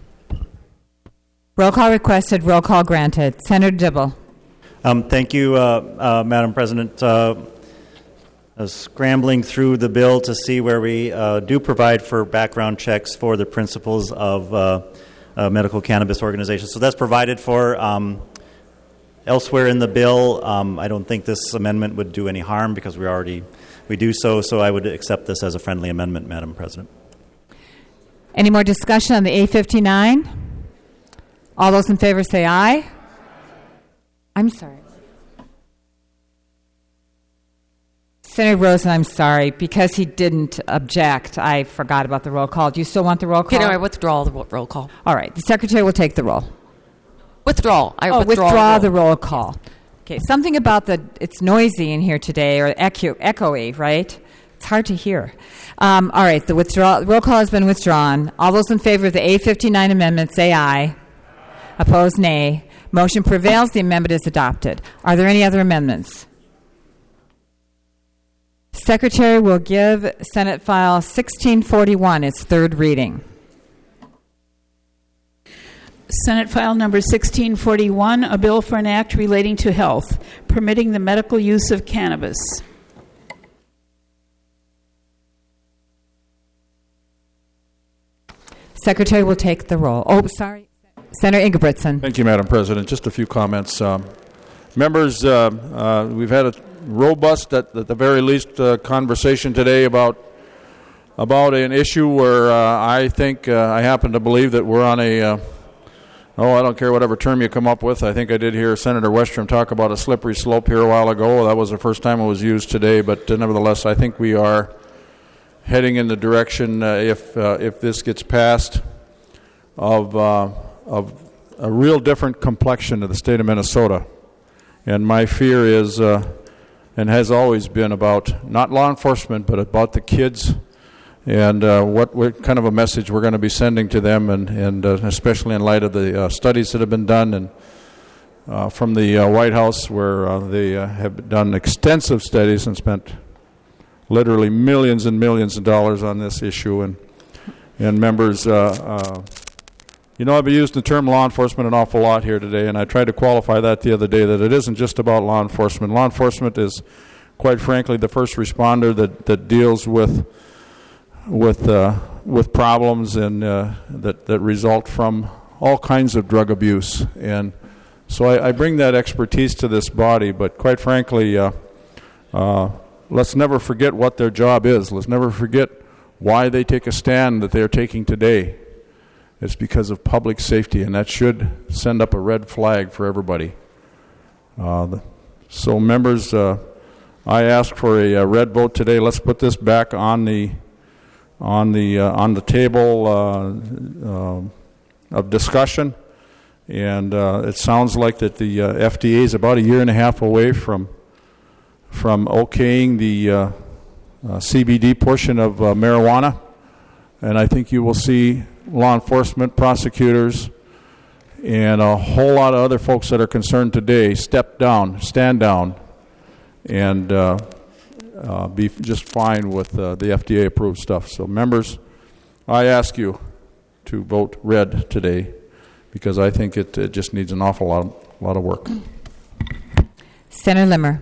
Roll call requested, roll call granted. Senator Dibble. Thank you, Madam President. I was scrambling through the bill to see where we do provide for background checks for the principals of medical cannabis organizations. So that's provided for elsewhere in the bill. I don't think this amendment would do any harm because we do so I would accept this as a friendly amendment, Madam President. Any more discussion on the A59? All those in favor say aye. I'm sorry. Senator Rosen, I'm sorry. Because he didn't object, I forgot about the roll call. Do you still want the roll call? Okay, no, I withdraw the roll call. All right. The Secretary will take the roll. Withdraw. Withdraw the roll call. Okay. Something about it's noisy in here today, or echoey, right? It's hard to hear. All right. The roll call has been withdrawn. All those in favor of the A59 amendment say aye. Opposed, nay. Motion prevails. The amendment is adopted. Are there any other amendments? Secretary will give Senate File 1641 its third reading. Senate File Number 1641, a bill for an act relating to health, permitting the medical use of cannabis. Secretary will take the roll. Oh, sorry. Senator Ingebrigtsen. Thank you, Madam President. Just a few comments. Members, we've had a robust, at the very least, conversation today about an issue where I think I happen to believe that we're on I don't care whatever term you come up with. I think I did hear Senator Westrom talk about a slippery slope here a while ago. That was the first time it was used today, but nevertheless, I think we are heading in the direction, if this gets passed, of a real different complexion to the state of Minnesota. And my fear is, and has always been, about not law enforcement, but about the kids and what kind of a message we're going to be sending to them, and especially in light of the studies that have been done and from the White House, where they have done extensive studies and spent literally millions and millions of dollars on this issue. And members, I've been using the term law enforcement an awful lot here today, and I tried to qualify that the other day, that it isn't just about law enforcement. Law enforcement is, quite frankly, the first responder that deals with problems and that result from all kinds of drug abuse. And so I bring that expertise to this body, but quite frankly, let's never forget what their job is. Let's never forget why they take a stand that they're taking today. It's because of public safety, and that should send up a red flag for everybody. So, members, I ask for a red vote today. Let's put this back on the on the table of discussion, and it sounds like that the FDA is about a year and a half away from okaying the CBD portion of marijuana, and I think you will see law enforcement, prosecutors, and a whole lot of other folks that are concerned today stand down, and be just fine with the FDA-approved stuff. So, members, I ask you to vote red today because I think it just needs an awful lot of work. Senator Limmer.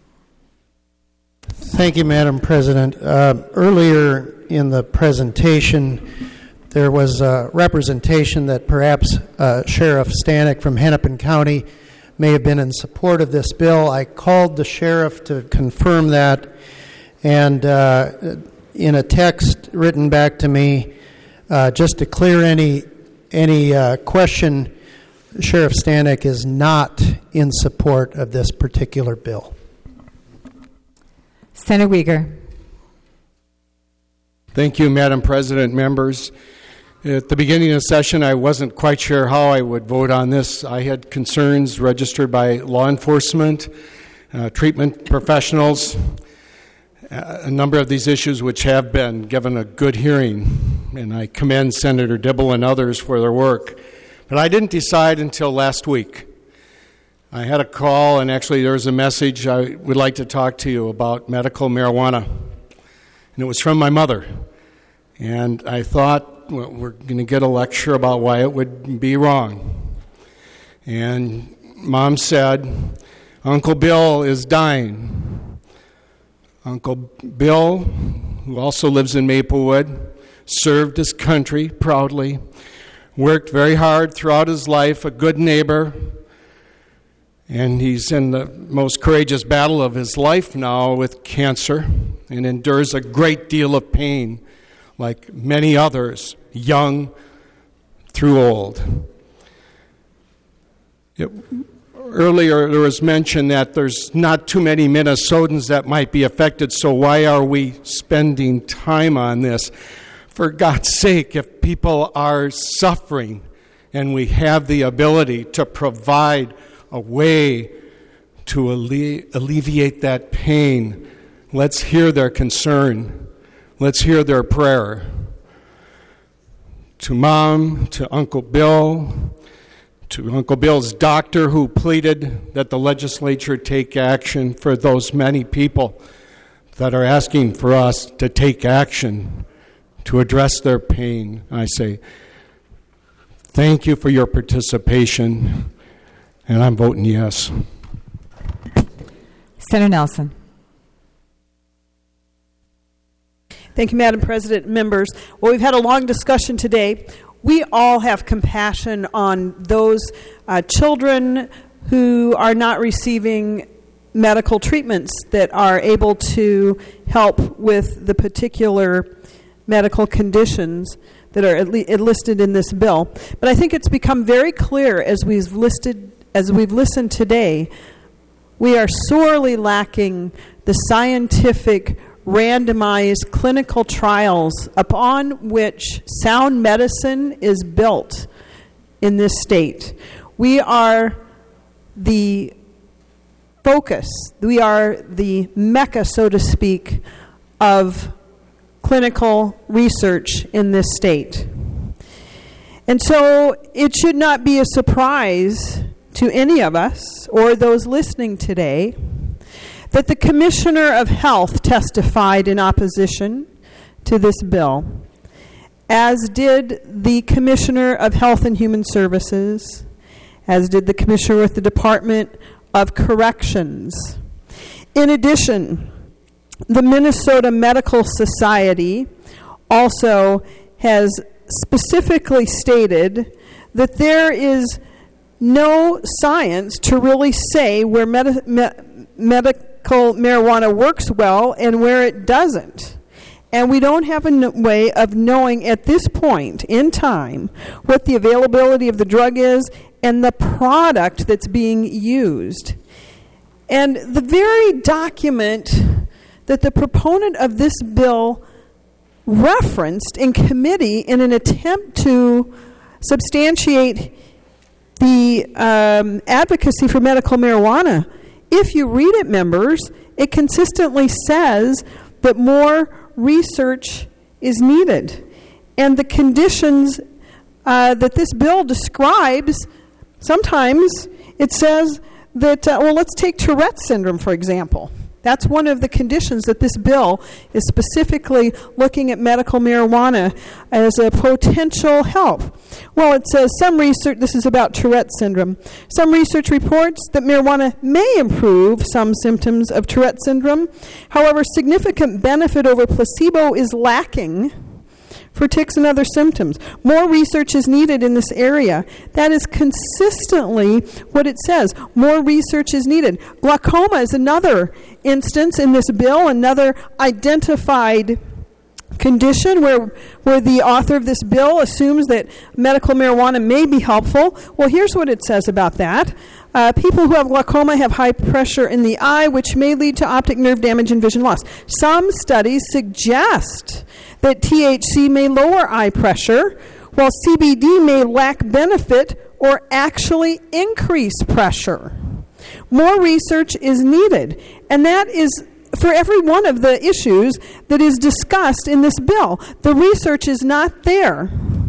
Thank you, Madam President. Earlier in the presentation, there was a representation that perhaps Sheriff Stanek from Hennepin County may have been in support of this bill. I called the sheriff to confirm that, and in a text written back to me, just to clear any question, Sheriff Stanek is not in support of this particular bill. Senator Uyghur. Thank you, Madam President, members. At the beginning of the session, I wasn't quite sure how I would vote on this. I had concerns registered by law enforcement, treatment professionals, a number of these issues which have been given a good hearing, and I commend Senator Dibble and others for their work. But I didn't decide until last week. I had a call, and actually there was a message I would like to talk to you about medical marijuana. And it was from my mother. And I thought, well, we're going to get a lecture about why it would be wrong. And Mom said, Uncle Bill is dying. Uncle Bill, who also lives in Maplewood, served his country proudly, worked very hard throughout his life, a good neighbor, and he's in the most courageous battle of his life now with cancer and endures a great deal of pain like many others, young through old. Earlier there was mention that there's not too many Minnesotans that might be affected, so why are we spending time on this? For God's sake, if people are suffering and we have the ability to provide a way to alleviate that pain, let's hear their concern. Let's hear their prayer. To Mom, to Uncle Bill, to Uncle Bill's doctor who pleaded that the legislature take action, for those many people that are asking for us to take action to address their pain, I say, thank you for your participation. And I'm voting yes. Senator Nelson. Thank you, Madam President, members. Well, we've had a long discussion today. We all have compassion on those children who are not receiving medical treatments that are able to help with the particular medical conditions that are listed in this bill. But I think it's become very clear as we've listened today, we are sorely lacking the scientific, randomized clinical trials upon which sound medicine is built in this state. We are the focus, we are the mecca, so to speak, of clinical research in this state. And so it should not be a surprise to any of us or those listening today that the Commissioner of Health testified in opposition to this bill, as did the Commissioner of Health and Human Services, as did the Commissioner with the Department of Corrections. In addition, the Minnesota Medical Society also has specifically stated that there is no science to really say where medical marijuana works well and where it doesn't. And we don't have a way of knowing at this point in time what the availability of the drug is and the product that's being used. And the very document that the proponent of this bill referenced in committee in an attempt to substantiate the advocacy for medical marijuana. If you read it, members, it consistently says that more research is needed. And the conditions that this bill describes, sometimes it says that, let's take Tourette's syndrome, for example. That's one of the conditions that this bill is specifically looking at medical marijuana as a potential help. Well, it says some research, this is about Tourette's syndrome, some research reports that marijuana may improve some symptoms of Tourette's syndrome. However, significant benefit over placebo is lacking for tics and other symptoms. More research is needed in this area. That is consistently what it says. More research is needed. Glaucoma is another instance in this bill, another identified condition where the author of this bill assumes that medical marijuana may be helpful. Well, here's what it says about that. People who have glaucoma have high pressure in the eye, which may lead to optic nerve damage and vision loss. Some studies suggest that THC may lower eye pressure, while CBD may lack benefit or actually increase pressure. More research is needed, and that is for every one of the issues that is discussed in this bill. The research is not there.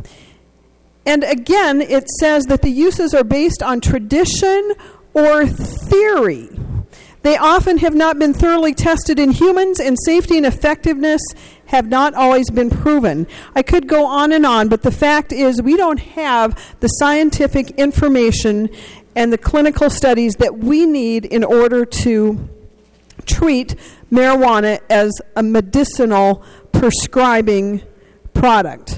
And again, it says that the uses are based on tradition or theory. They often have not been thoroughly tested in humans, and safety and effectiveness have not always been proven. I could go on, but the fact is we don't have the scientific information and the clinical studies that we need in order to treat marijuana as a medicinal prescribing product.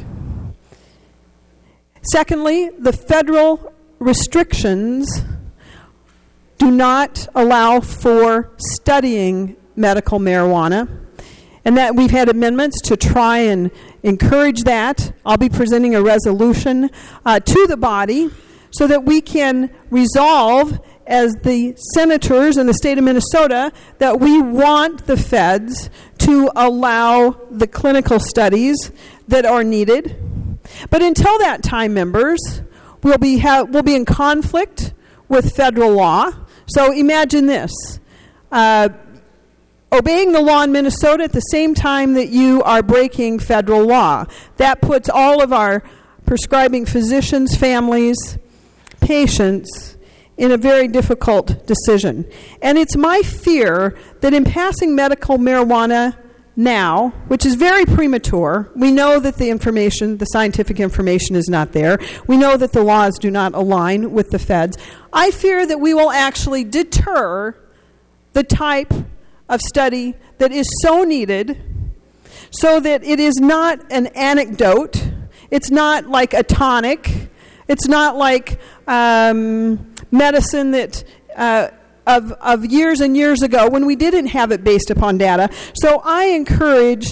Secondly, the federal restrictions do not allow for studying medical marijuana, and that we've had amendments to try and encourage that. I'll be presenting a resolution to the body so that we can resolve as the senators in the state of Minnesota that we want the feds to allow the clinical studies that are needed. But until that time, members, we'll be in conflict with federal law. So imagine this. Obeying the law in Minnesota at the same time that you are breaking federal law. That puts all of our prescribing physicians, families, patients in a very difficult decision. And it's my fear that in passing medical marijuana now, which is very premature, we know that the information, the scientific information is not there. We know that the laws do not align with the feds. I fear that we will actually deter the type of study that is so needed, so that it is not an anecdote. It's not like a tonic. It's not like medicine that of years and years ago when we didn't have it based upon data. So I encourage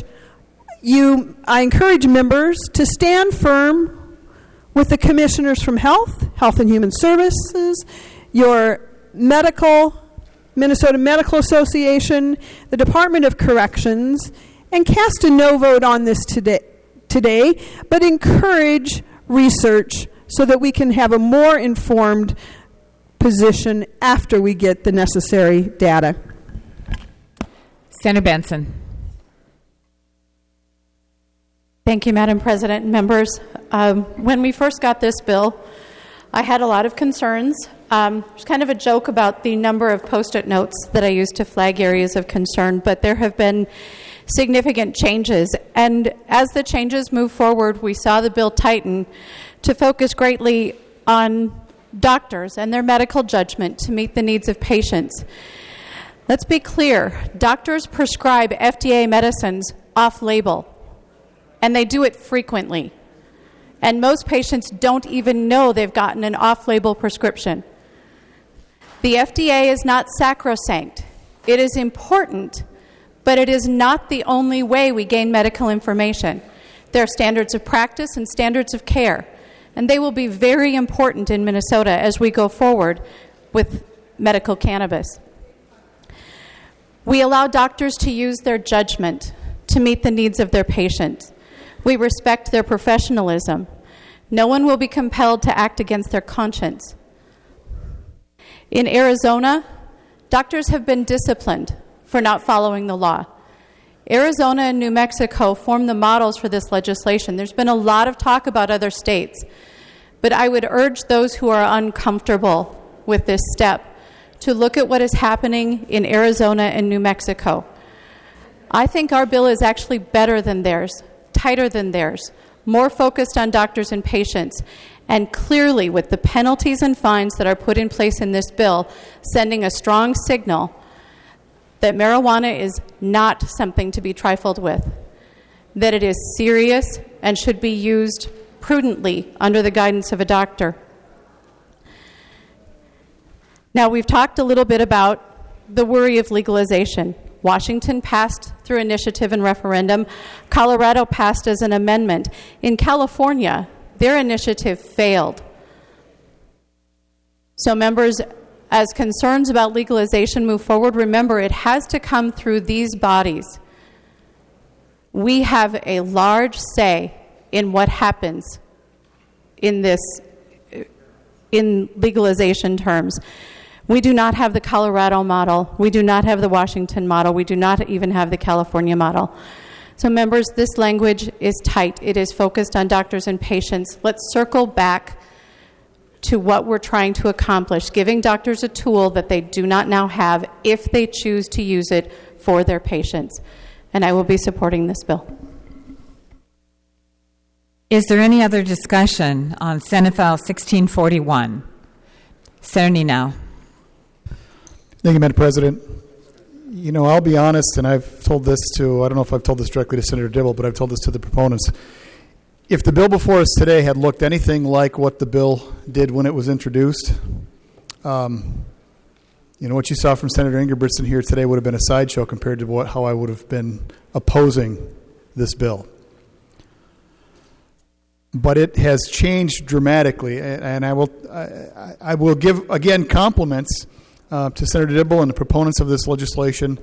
members to stand firm with the commissioners from Health and Human Services, your Minnesota Medical Association, the Department of Corrections, and cast a no vote on this today, but encourage research so that we can have a more informed position after we get the necessary data. Senator Benson. Thank you, Madam President and members. When we first got this bill, I had a lot of concerns. There's kind of a joke about the number of Post-it notes that I used to flag areas of concern, but there have been significant changes. And as the changes move forward, we saw the bill tighten to focus greatly on doctors and their medical judgment to meet the needs of patients. Let's be clear. Doctors prescribe FDA medicines off-label, and they do it frequently. And most patients don't even know they've gotten an off-label prescription. The FDA is not sacrosanct. It is important, but it is not the only way we gain medical information. There are standards of practice and standards of care, and they will be very important in Minnesota as we go forward with medical cannabis. We allow doctors to use their judgment to meet the needs of their patients. We respect their professionalism. No one will be compelled to act against their conscience. In Arizona, doctors have been disciplined for not following the law. Arizona and New Mexico form the models for this legislation. There's been a lot of talk about other states, but I would urge those who are uncomfortable with this step to look at what is happening in Arizona and New Mexico. I think our bill is actually better than theirs, tighter than theirs, more focused on doctors and patients, and clearly with the penalties and fines that are put in place in this bill, sending a strong signal that marijuana is not something to be trifled with, that it is serious and should be used prudently under the guidance of a doctor. Now, we've talked a little bit about the worry of legalization. Washington passed through initiative and referendum. Colorado passed as an amendment. In California, their initiative failed. So members, as concerns about legalization move forward, remember it has to come through these bodies. We have a large say in what happens in legalization terms. We do not have the Colorado model. We do not have the Washington model. We do not even have the California model. So members, this language is tight. It is focused on doctors and patients. Let's circle back to what we're trying to accomplish, giving doctors a tool that they do not now have if they choose to use it for their patients. And I will be supporting this bill. Is there any other discussion on Senate File 1641? Senator Nino. Thank you, Madam President. You know, I'll be honest, and I've told this to, I don't know if I've told this directly to Senator Dibble, but I've told this to the proponents. If the bill before us today had looked anything like what the bill did when it was introduced, you know, what you saw from Senator Ingebrigtsen here today would have been a sideshow compared to how I would have been opposing this bill. But it has changed dramatically, and I will give, again, compliments to Senator Dibble and the proponents of this legislation.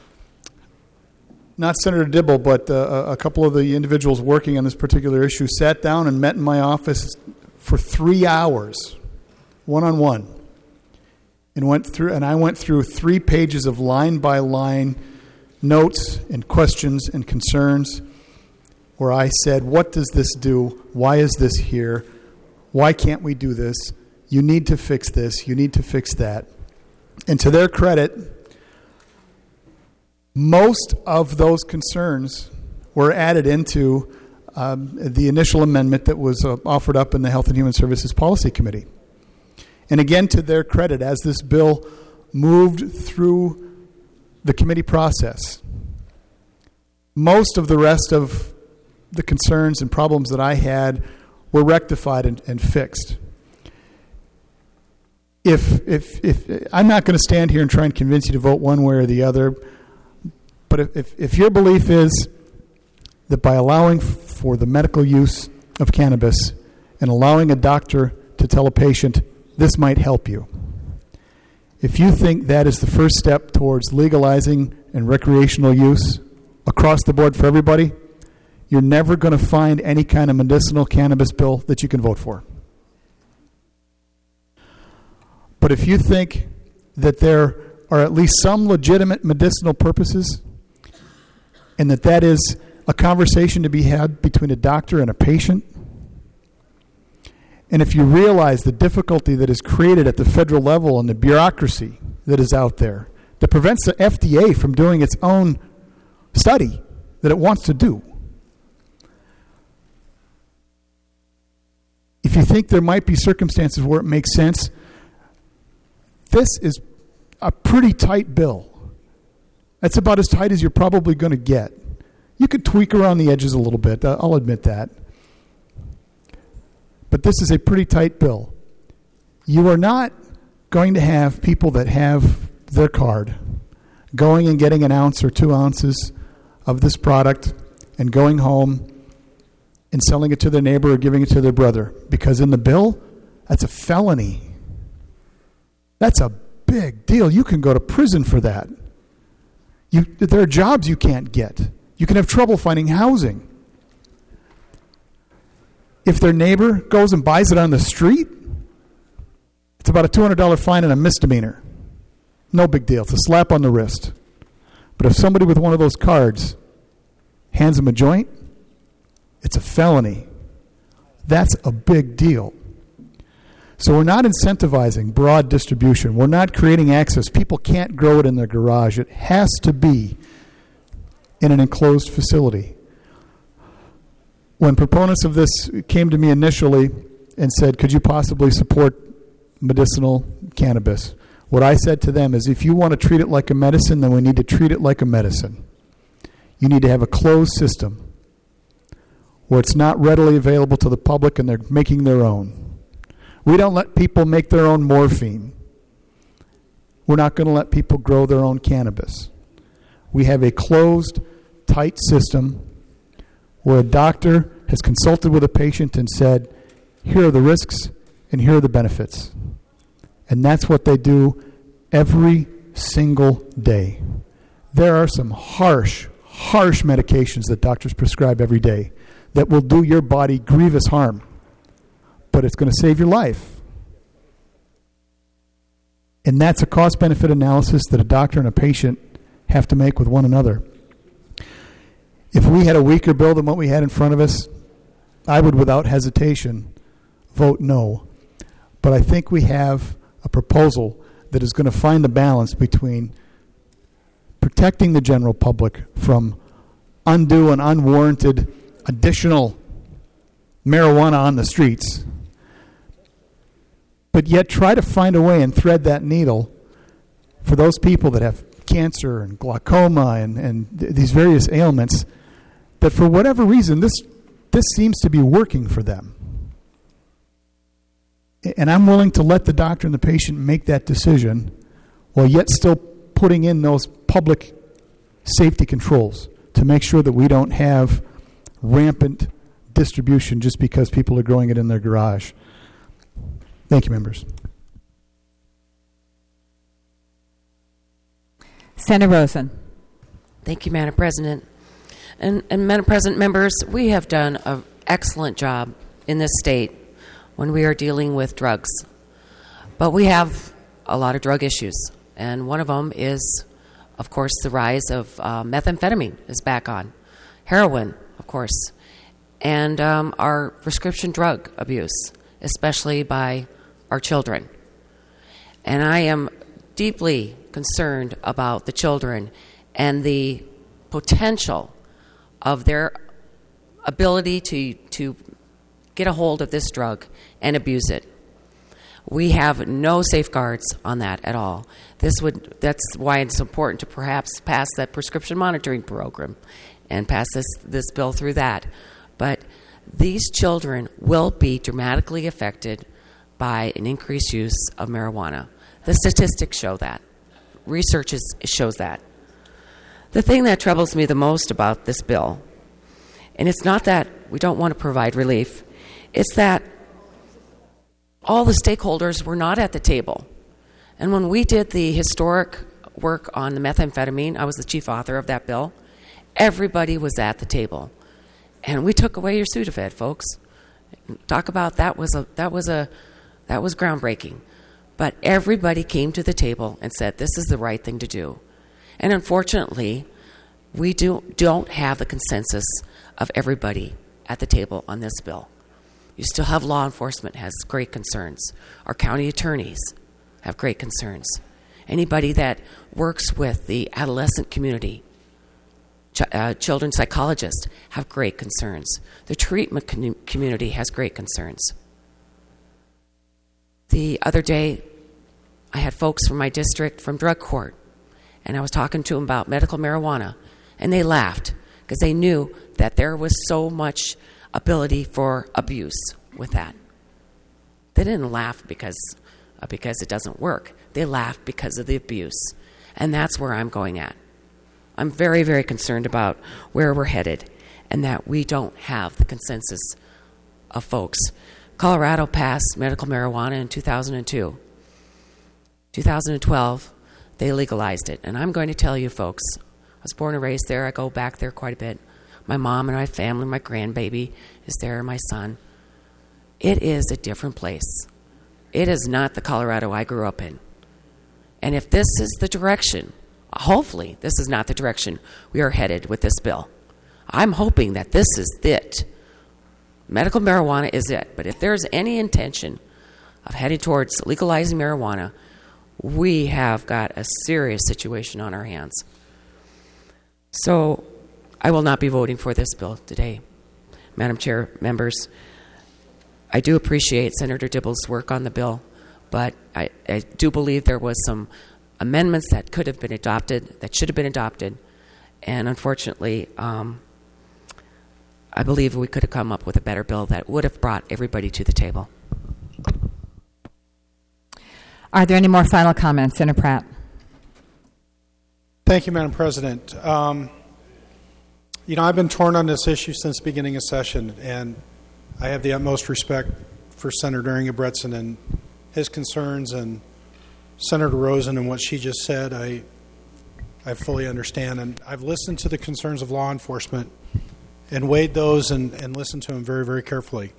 Not Senator Dibble, but a couple of the individuals working on this particular issue sat down and met in my office for 3 hours, one-on-one, and I went through 3 pages of line-by-line notes and questions and concerns where I said, what does this do? Why is this here? Why can't we do this? You need to fix this. You need to fix that. And to their credit, most of those concerns were added into the initial amendment that was offered up in the Health and Human Services Policy Committee. And again, to their credit, as this bill moved through the committee process, most of the rest of the concerns and problems that I had were rectified and fixed. If I'm not going to stand here and try and convince you to vote one way or the other, but if your belief is that by allowing for the medical use of cannabis and allowing a doctor to tell a patient this might help you, if you think that is the first step towards legalizing and recreational use across the board for everybody, you're never going to find any kind of medicinal cannabis bill that you can vote for. But if you think that there are at least some legitimate medicinal purposes and that is a conversation to be had between a doctor and a patient, and if you realize the difficulty that is created at the federal level and the bureaucracy that is out there that prevents the FDA from doing its own study that it wants to do, if you think there might be circumstances where it makes sense, this is a pretty tight bill. That's about as tight as you're probably going to get. You could tweak around the edges a little bit, I'll admit that. But this is a pretty tight bill. You are not going to have people that have their card going and getting 1 ounce or 2 ounces of this product and going home and selling it to their neighbor or giving it to their brother. Because in the bill, that's a felony. That's a big deal. You can go to prison for that. There are jobs you can't get. You can have trouble finding housing. If their neighbor goes and buys it on the street, it's about a $200 fine and a misdemeanor. No big deal. It's a slap on the wrist. But if somebody with one of those cards hands them a joint, it's a felony. That's a big deal. So we're not incentivizing broad distribution. We're not creating access. People can't grow it in their garage. It has to be in an enclosed facility. When proponents of this came to me initially and said, could you possibly support medicinal cannabis? What I said to them is, if you want to treat it like a medicine, then we need to treat it like a medicine. You need to have a closed system where it's not readily available to the public and they're making their own. We don't let people make their own morphine. We're not going to let people grow their own cannabis. We have a closed, tight system where a doctor has consulted with a patient and said, here are the risks and here are the benefits. And that's what they do every single day. There are some harsh medications that doctors prescribe every day that will do your body grievous harm, but it's going to save your life. And that's a cost-benefit analysis that a doctor and a patient have to make with one another. If we had a weaker bill than what we had in front of us, I would, without hesitation, vote no. But I think we have a proposal that is going to find the balance between protecting the general public from undue and unwarranted additional marijuana on the streets, but yet try to find a way and thread that needle for those people that have cancer and glaucoma and these various ailments that for whatever reason this seems to be working for them. And I'm willing to let the doctor and the patient make that decision while yet still putting in those public safety controls to make sure that we don't have rampant distribution just because people are growing it in their garage. Thank you, members. Senator Rosen. Thank you, Madam President. And Madam President, members, we have done an excellent job in this state when we are dealing with drugs. But we have a lot of drug issues. And one of them is, of course, the rise of methamphetamine is back on. Heroin, of course. And our prescription drug abuse, especially by our children. And I am deeply concerned about the children and the potential of their ability to get a hold of this drug and abuse it. We have no safeguards on that at all. That's why it's important to perhaps pass that prescription monitoring program and pass this bill through that. But these children will be dramatically affected by an increased use of marijuana. The statistics show that. Research shows that. The thing that troubles me the most about this bill, and it's not that we don't want to provide relief, it's that all the stakeholders were not at the table. And when we did the historic work on the methamphetamine, I was the chief author of that bill, everybody was at the table. And we took away your Sudafed, folks. Talk about that was groundbreaking. But everybody came to the table and said this is the right thing to do. And unfortunately, we don't have the consensus of everybody at the table on this bill. You still have law enforcement has great concerns. Our county attorneys have great concerns. Anybody that works with the adolescent community, children's psychologists have great concerns. The treatment community has great concerns. The other day, I had folks from my district from drug court, and I was talking to them about medical marijuana, and they laughed because they knew that there was so much ability for abuse with that. They didn't laugh because it doesn't work. They laughed because of the abuse, and that's where I'm going at. I'm very, very concerned about where we're headed and that we don't have the consensus of folks. Colorado passed medical marijuana in 2002. 2012, they legalized it. And I'm going to tell you, folks, I was born and raised there. I go back there quite a bit. My mom and my family, my grandbaby is there, my son. It is a different place. It is not the Colorado I grew up in. And if this is the direction, hopefully this is not the direction we are headed with this bill. I'm hoping that this is it. Medical marijuana is it. But if there's any intention of heading towards legalizing marijuana, we have got a serious situation on our hands. So I will not be voting for this bill today. Madam Chair, members, I do appreciate Senator Dibble's work on the bill, but I do believe there was some amendments that could have been adopted, that should have been adopted, and unfortunately, I believe we could have come up with a better bill that would have brought everybody to the table. Are there any more final comments? Senator Pratt. Thank you, Madam President. I've been torn on this issue since the beginning of session, and I have the utmost respect for Senator Ingebretson and his concerns, and Senator Rosen and what she just said. I fully understand, and I've listened to the concerns of law enforcement and weighed those and listened to them very, very carefully.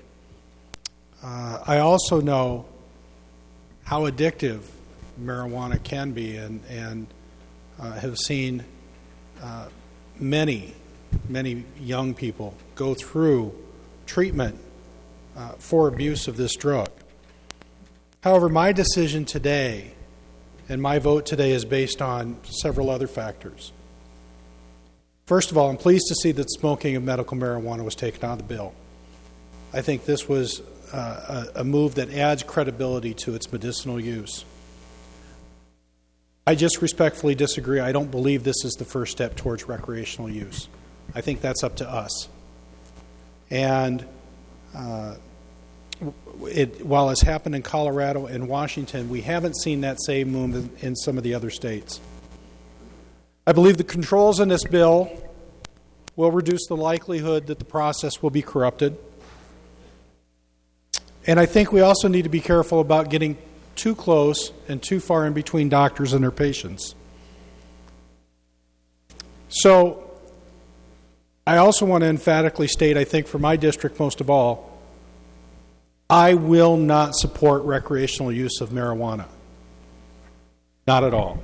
I also know how addictive marijuana can be, and have seen many young people go through treatment for abuse of this drug. However, my decision today and my vote today is based on several other factors. First of all, I'm pleased to see that smoking of medical marijuana was taken out of the bill. I think this was a move that adds credibility to its medicinal use. I just respectfully disagree. I don't believe this is the first step towards recreational use. I think that's up to us. And while it's happened in Colorado and Washington, we haven't seen that same move in some of the other states. I believe the controls in this bill will reduce the likelihood that the process will be corrupted. And I think we also need to be careful about getting too close and too far in between doctors and their patients. So I also want to emphatically state, I think for my district most of all, I will not support recreational use of marijuana. Not at all.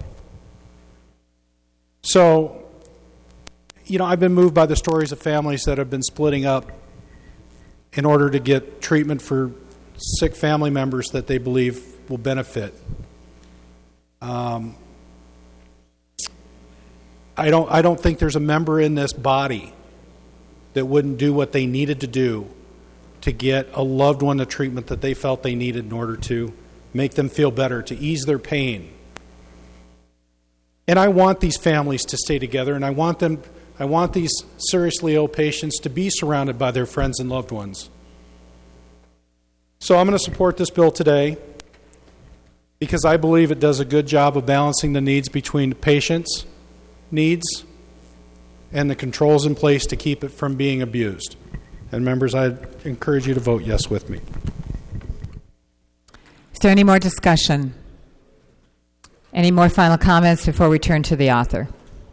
So, I've been moved by the stories of families that have been splitting up in order to get treatment for sick family members that they believe will benefit. I don't think there's a member in this body that wouldn't do what they needed to do to get a loved one the treatment that they felt they needed in order to make them feel better, to ease their pain. And I want these families to stay together, and I want these seriously ill patients to be surrounded by their friends and loved ones. So I'm going to support this bill today because I believe it does a good job of balancing the needs between the patient's needs and the controls in place to keep it from being abused. And members, I encourage you to vote yes with me. Is there any more discussion? Any more final comments before we turn to the author?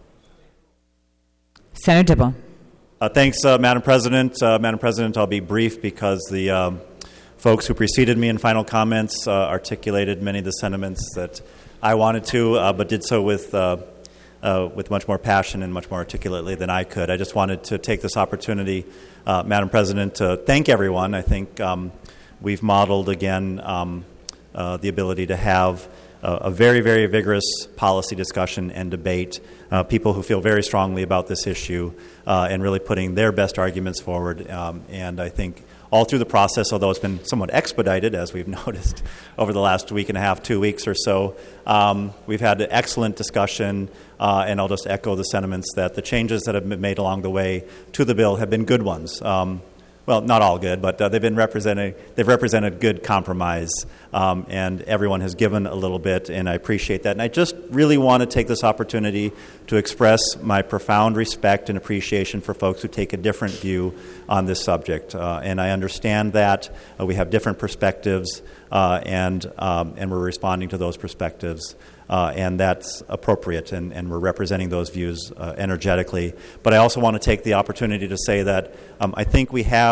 Senator Dibble. Thanks, Madam President. Madam President, I'll be brief because the folks who preceded me in final comments articulated many of the sentiments that I wanted to, but did so with much more passion and much more articulately than I could. I just wanted to take this opportunity, Madam President, to thank everyone. I think we've modeled again the ability to have a very, very vigorous policy discussion and debate, people who feel very strongly about this issue and really putting their best arguments forward. And I think all through the process, although it's been somewhat expedited, as we've noticed over the last week and a half, 2 weeks or so, we've had an excellent discussion, and I'll just echo the sentiments that the changes that have been made along the way to the bill have been good ones. Well, not all good, but they've represented good compromise, and everyone has given a little bit, and I appreciate that. And I just really want to take this opportunity to express my profound respect and appreciation for folks who take a different view on this subject. And I understand that we have different perspectives, and we're responding to those perspectives. And that's appropriate, and we're representing those views energetically. But I also want to take the opportunity to say that I think we have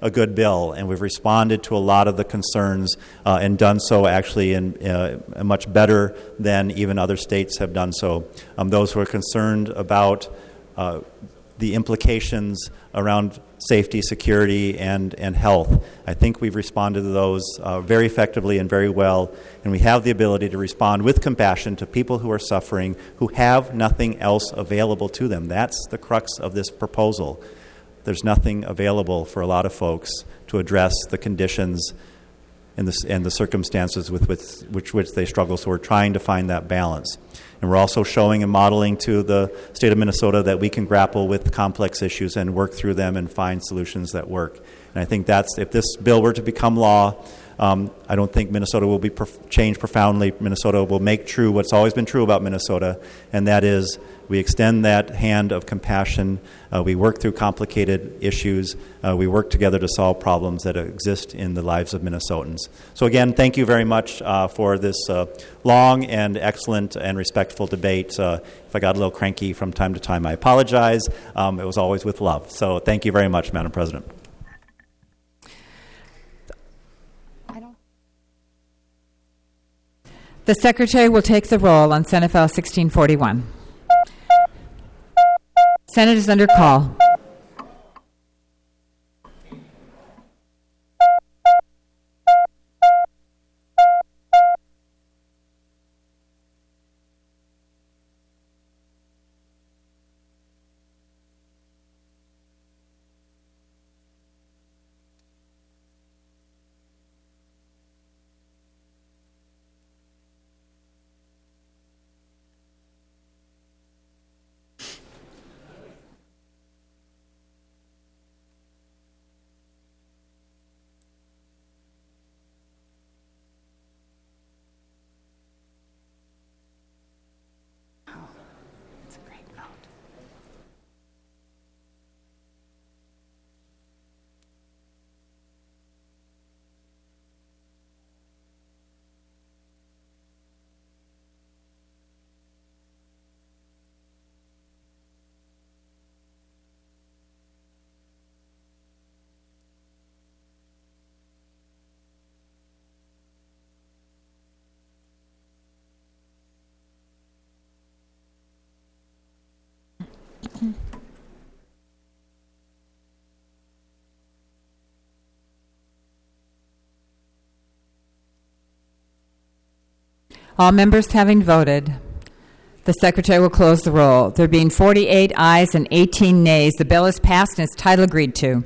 a good bill, and we've responded to a lot of the concerns and done so actually in much better than even other states have done so. Those who are concerned about the implications around safety, security, and health, I think we've responded to those very effectively and very well, and we have the ability to respond with compassion to people who are suffering, who have nothing else available to them. That's the crux of this proposal. There's nothing available for a lot of folks to address the conditions and the circumstances with which they struggle, so we're trying to find that balance. And we're also showing and modeling to the state of Minnesota that we can grapple with complex issues and work through them and find solutions that work. And I think that's, if this bill were to become law, I don't think Minnesota will be changed profoundly. Minnesota will make true what's always been true about Minnesota, and that is we extend that hand of compassion. We work through complicated issues. We work together to solve problems that exist in the lives of Minnesotans. So again, thank you very much for this long and excellent and respectful debate. If I got a little cranky from time to time, I apologize. It was always with love. So thank you very much, Madam President. The Secretary will take the roll on Senate File 1641. Senate is under call. All members having voted, the Secretary will close the roll. There being 48 ayes and 18 nays, the bill is passed and its title agreed to.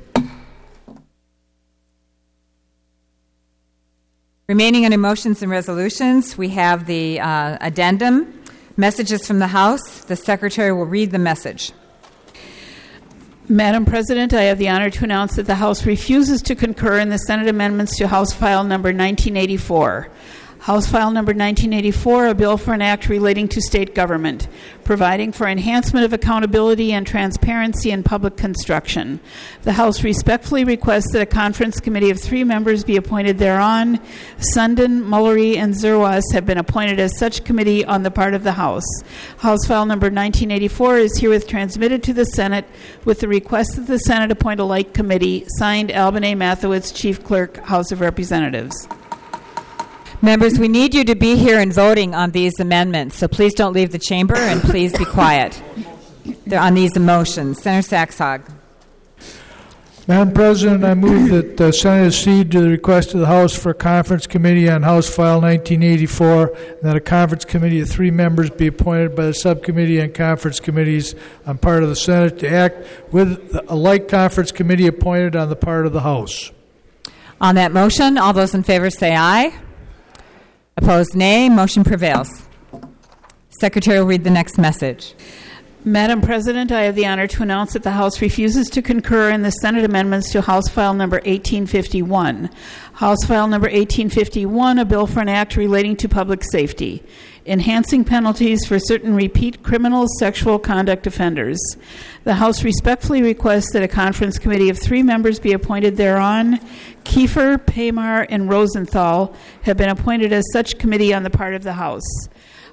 Remaining under motions and resolutions, we have the addendum, messages from the House. The Secretary will read the message. Madam President, I have the honor to announce that the House refuses to concur in the Senate amendments to House File Number 1984. House File Number 1984, a bill for an act relating to state government, providing for enhancement of accountability and transparency in public construction. The House respectfully requests that a conference committee of 3 members be appointed thereon. Sundin, Mullery, and Zerwas have been appointed as such committee on the part of the House. House File Number 1984 is herewith transmitted to the Senate with the request that the Senate appoint a like committee. Signed, Alban A. Mathewitz, Chief Clerk, House of Representatives. Members, we need you to be here and voting on these amendments, so please don't leave the chamber and please be quiet. They're on these motions. Senator Saxhog. Madam President, I move that the Senate accede to the request of the House for a conference committee on House File 1984, and that a conference committee of 3 members be appointed by the subcommittee and conference committees on part of the Senate to act with a like conference committee appointed on the part of the House. On that motion, all those in favor say aye. Opposed, nay. Motion prevails. Secretary will read the next message. Madam President, I have the honor to announce that the House refuses to concur in the Senate amendments to House File Number 1851. House File Number 1851, a bill for an act relating to public safety, enhancing penalties for certain repeat criminal sexual conduct offenders. The House respectfully requests that a conference committee of 3 members be appointed thereon. Kiefer, Paymar, and Rosenthal have been appointed as such committee on the part of the House.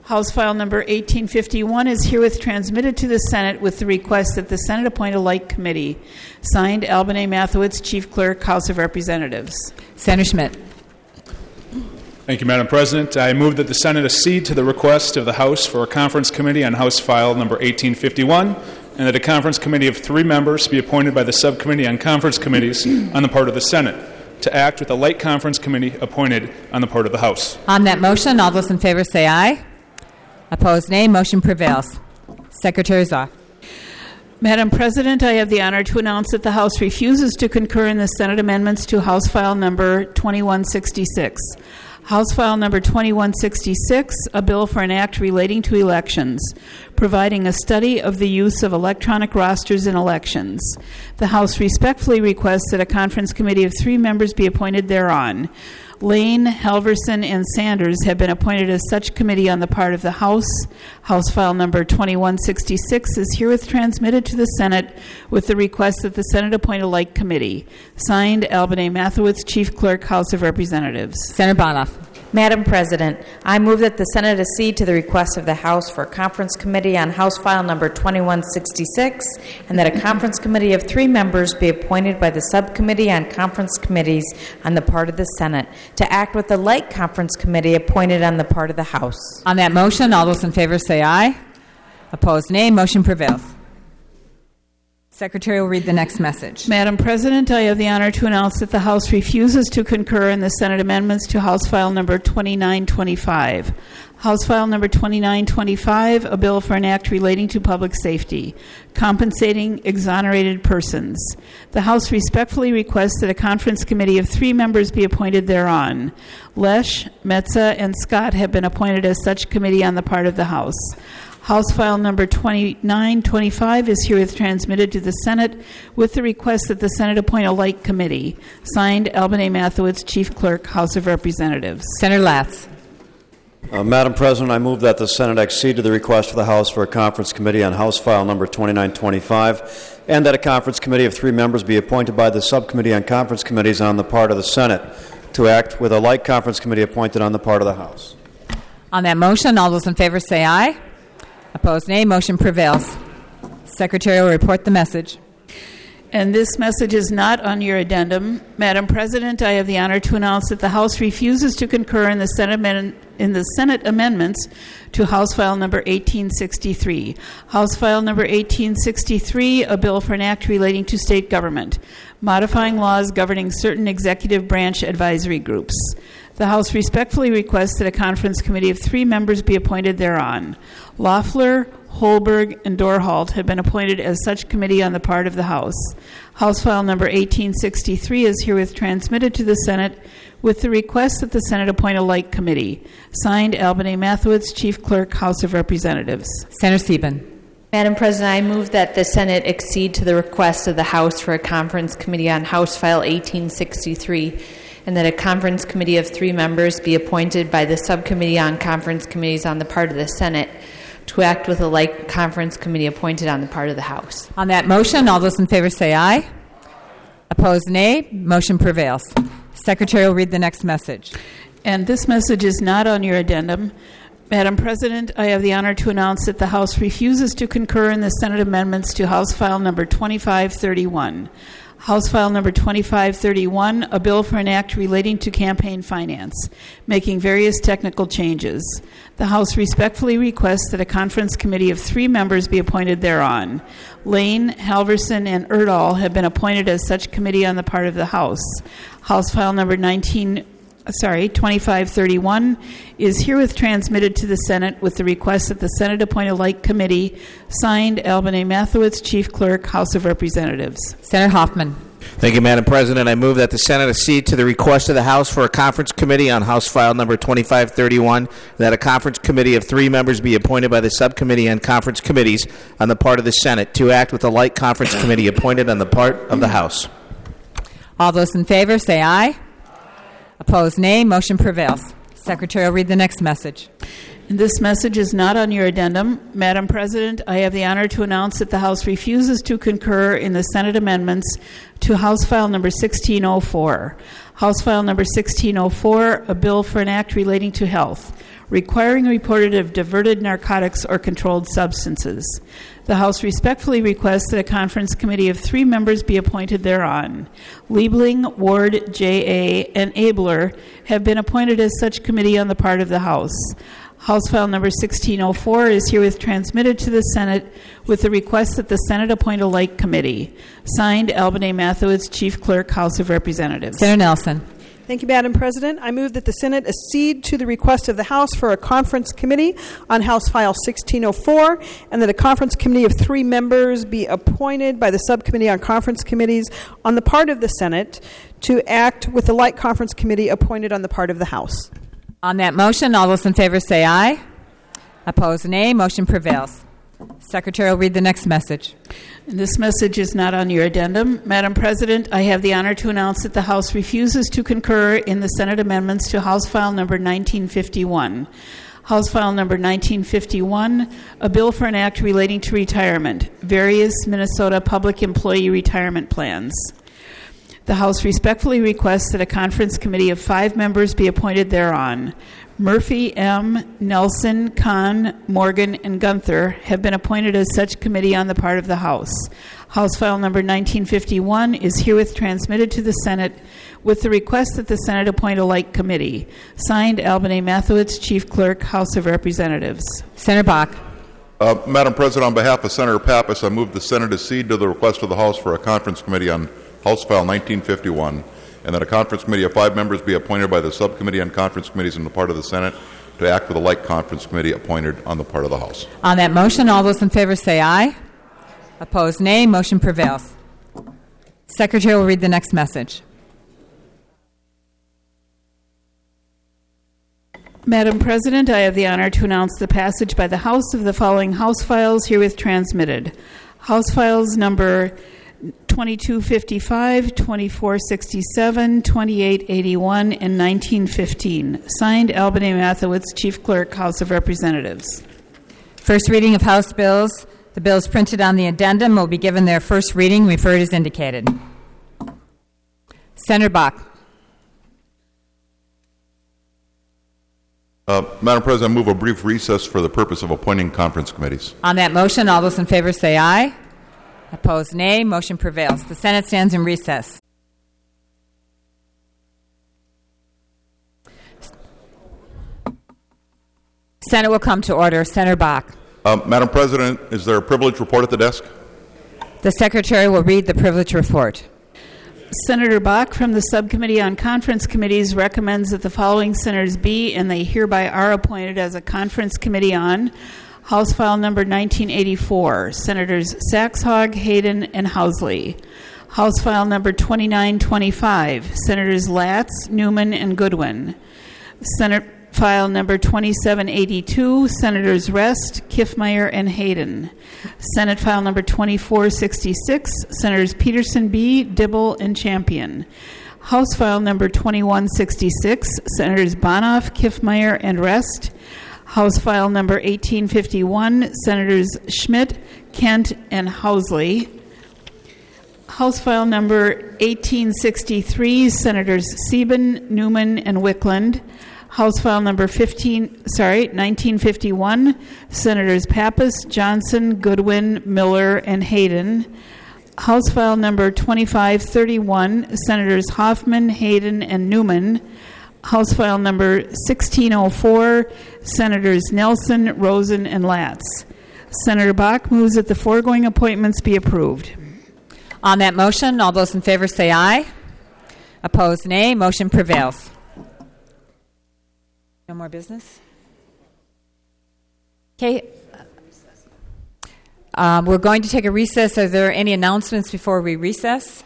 House File Number 1851 is herewith transmitted to the Senate with the request that the Senate appoint a like committee. Signed, Alban A. Mathewitz, Chief Clerk, House of Representatives. Senator Schmidt. Thank you, Madam President. I move that the Senate accede to the request of the House for a conference committee on House File Number 1851, and that a conference committee of 3 members be appointed by the Subcommittee on Conference Committees on the part of the Senate, to act with a like conference committee appointed on the part of the House. On that motion, all those in favor say aye. Opposed, nay. Motion prevails. Secretary Zoff. Madam President, I have the honor to announce that the House refuses to concur in the Senate amendments to House File Number 2166. House File Number 2166, a bill for an act relating to elections, providing a study of the use of electronic rosters in elections. The House respectfully requests that a conference committee of 3 members be appointed thereon. Lane, Halverson, and Sanders have been appointed as such committee on the part of the House. House File Number 2166 is herewith transmitted to the Senate with the request that the Senate appoint a like committee. Signed, Alban A. Mathewitz, Chief Clerk, House of Representatives. Senator Bonoff. Madam President, I move that the Senate accede to the request of the House for a conference committee on House File Number 2166, and that a conference committee of 3 members be appointed by the Subcommittee on Conference Committees on the part of the Senate, to act with the like conference committee appointed on the part of the House. On that motion, all those in favor say aye. Opposed, nay. Motion prevails. Secretary will read the next message. Madam President, I have the honor to announce that the House refuses to concur in the Senate amendments to House File Number 2925. House File Number 2925, a bill for an act relating to public safety, compensating exonerated persons. The House respectfully requests that a conference committee of 3 members be appointed thereon. Lesh, Metza, and Scott have been appointed as such committee on the part of the House. House File Number 2925 is herewith transmitted to the Senate with the request that the Senate appoint a like committee. Signed, Alban A. Mathewitz, Chief Clerk, House of Representatives. Senator Latz. Madam President, I move that the Senate accede to the request of the House for a conference committee on House File Number 2925, and that a conference committee of 3 members be appointed by the Subcommittee on Conference Committees on the part of the Senate, to act with a like conference committee appointed on the part of the House. On that motion, all those in favor say aye. Opposed, nay. Motion prevails. Secretary will report the message. And this message is not on your addendum. Madam President, I have the honor to announce that the House refuses to concur in the Senate amendments to House File Number 1863. House File Number 1863, a bill for an act relating to state government, modifying laws governing certain executive branch advisory groups. The House respectfully requests that a conference committee of 3 members be appointed thereon. Loeffler, Holberg, and Dorholt have been appointed as such committee on the part of the House. House File Number 1863 is herewith transmitted to the Senate with the request that the Senate appoint a like committee. Signed, Alban A. Mathewitz, Chief Clerk, House of Representatives. Senator Sieben. Madam President, I move that the Senate accede to the request of the House for a conference committee on House File 1863, and that a conference committee of 3 members be appointed by the Subcommittee on Conference Committees on the part of the Senate, to act with a like conference committee appointed on the part of the House. On that motion, all those in favor say aye. Opposed, nay. Motion prevails. Secretary will read the next message. And this message is not on your addendum. Madam President, I have the honor to announce that the House refuses to concur in the Senate amendments to House File Number 2531. House File Number 2531, a bill for an act relating to campaign finance, making various technical changes. The House respectfully requests that a conference committee of 3 members be appointed thereon. Lane, Halverson, and Erdahl have been appointed as such committee on the part of the House. House File Number 2531 is herewith transmitted to the Senate with the request that the Senate appoint a like committee. Signed, Alban A. Mathewitz, Chief Clerk, House of Representatives. Senator Hoffman. Thank you, Madam President. I move that the Senate accede to the request of the House for a conference committee on House File Number 2531, that a conference committee of 3 members be appointed by the Subcommittee on Conference Committees on the part of the Senate, to act with a like conference committee appointed on the part of the House. All those in favor say aye. Opposed, nay. Motion prevails. Secretary will read the next message. And this message is not on your addendum. Madam President, I have the honor to announce that the House refuses to concur in the Senate amendments to House File Number 1604. House File Number 1604, a bill for an act relating to health, requiring reporting of diverted narcotics or controlled substances. The House respectfully requests that a conference committee of 3 members be appointed thereon. Liebling, Ward, J.A., and Abler have been appointed as such committee on the part of the House. House File Number 1604 is herewith transmitted to the Senate with the request that the Senate appoint a like committee. Signed, Alban A. Mathewitz, Chief Clerk, House of Representatives. Senator Nelson. Thank you, Madam President. I move that the Senate accede to the request of the House for a conference committee on House File 1604, and that a conference committee of 3 members be appointed by the Subcommittee on Conference Committees on the part of the Senate to act with the like conference committee appointed on the part of the House. On that motion, all those in favor say aye. Opposed, nay. Motion prevails. Secretary will read the next message. This message is not on your addendum. Madam President, I have the honor to announce that the House refuses to concur in the Senate amendments to House File Number 1951. House File Number 1951, a bill for an act relating to retirement, various Minnesota public employee retirement plans. The House respectfully requests that a conference committee of 5 members be appointed thereon. Murphy, M., Nelson, Kahn, Morgan, and Gunther have been appointed as such committee on the part of the House. House File Number 1951 is herewith transmitted to the Senate with the request that the Senate appoint a like committee. Signed, Alban A. Mathewitz, Chief Clerk, House of Representatives. Senator Bach. Madam President, on behalf of Senator Pappas, I move the Senate accede to the request of the House for a conference committee on House File 1951, and that a conference committee of 5 members be appointed by the Subcommittee on Conference Committees on the part of the Senate to act with a like conference committee appointed on the part of the House. On that motion, all those in favor say aye. Opposed, nay. Motion prevails. Secretary will read the next message. Madam President, I have the honor to announce the passage by the House of the following House files herewith transmitted. House Files Number 2255, 2467, 2881, and 1915. Signed, Alban A. Mathewitz, Chief Clerk, House of Representatives. First reading of House bills. The bills printed on the addendum will be given their first reading, referred as indicated. Senator Bach. Madam President, I move a brief recess for the purpose of appointing conference committees. On that motion, all those in favor say aye. Opposed, nay. Motion prevails. The Senate stands in recess. Senate will come to order. Senator Bach. Madam President, is there a privilege report at the desk? The Secretary will read the privilege report. Senator Bach from the Subcommittee on Conference Committees recommends that the following senators be, and they hereby are appointed as a conference committee on House File Number 1984, Senators Saxhog, Hayden, and Housley. House File Number 2925, Senators Latz, Newman, and Goodwin. Senate File Number 2782, Senators Rest, Kiffmeyer, and Hayden. Senate File Number 2466, Senators Peterson B., Dibble, and Champion. House File Number 2166, Senators Bonoff, Kiffmeyer, and Rest. House File Number 1851, Senators Schmidt, Kent, and Housley. House File Number 1863, Senators Sieben, Newman, and Wickland. House File Number 1951, Senators Pappas, Johnson, Goodwin, Miller, and Hayden. House File Number 2531, Senators Hoffman, Hayden, and Newman. House File Number 1604, Senators Nelson, Rosen, and Latz. Senator Bach moves that the foregoing appointments be approved. On that motion, all those in favor say aye. Opposed, nay. Motion prevails. No more business? Okay. We're going to take a recess. Are there any announcements before we recess?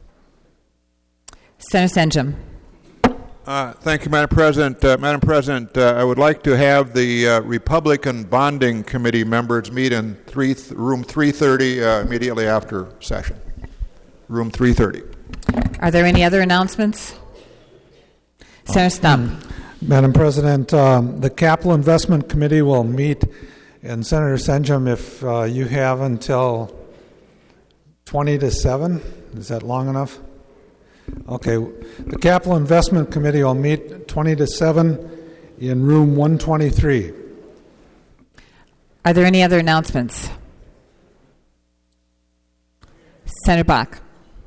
Senator Senjum. Thank you, Madam President. Madam President, I would like to have the Republican Bonding Committee members meet in room 330 immediately after session. Room 330. Are there any other announcements? Senator Stump. Madam President, the Capital Investment Committee will meet, and Senator Senjum, if you have until 20 to 7, is that long enough? Okay. The Capital Investment Committee will meet 20 to 7 in room 123. Are there any other announcements? Senator Bach.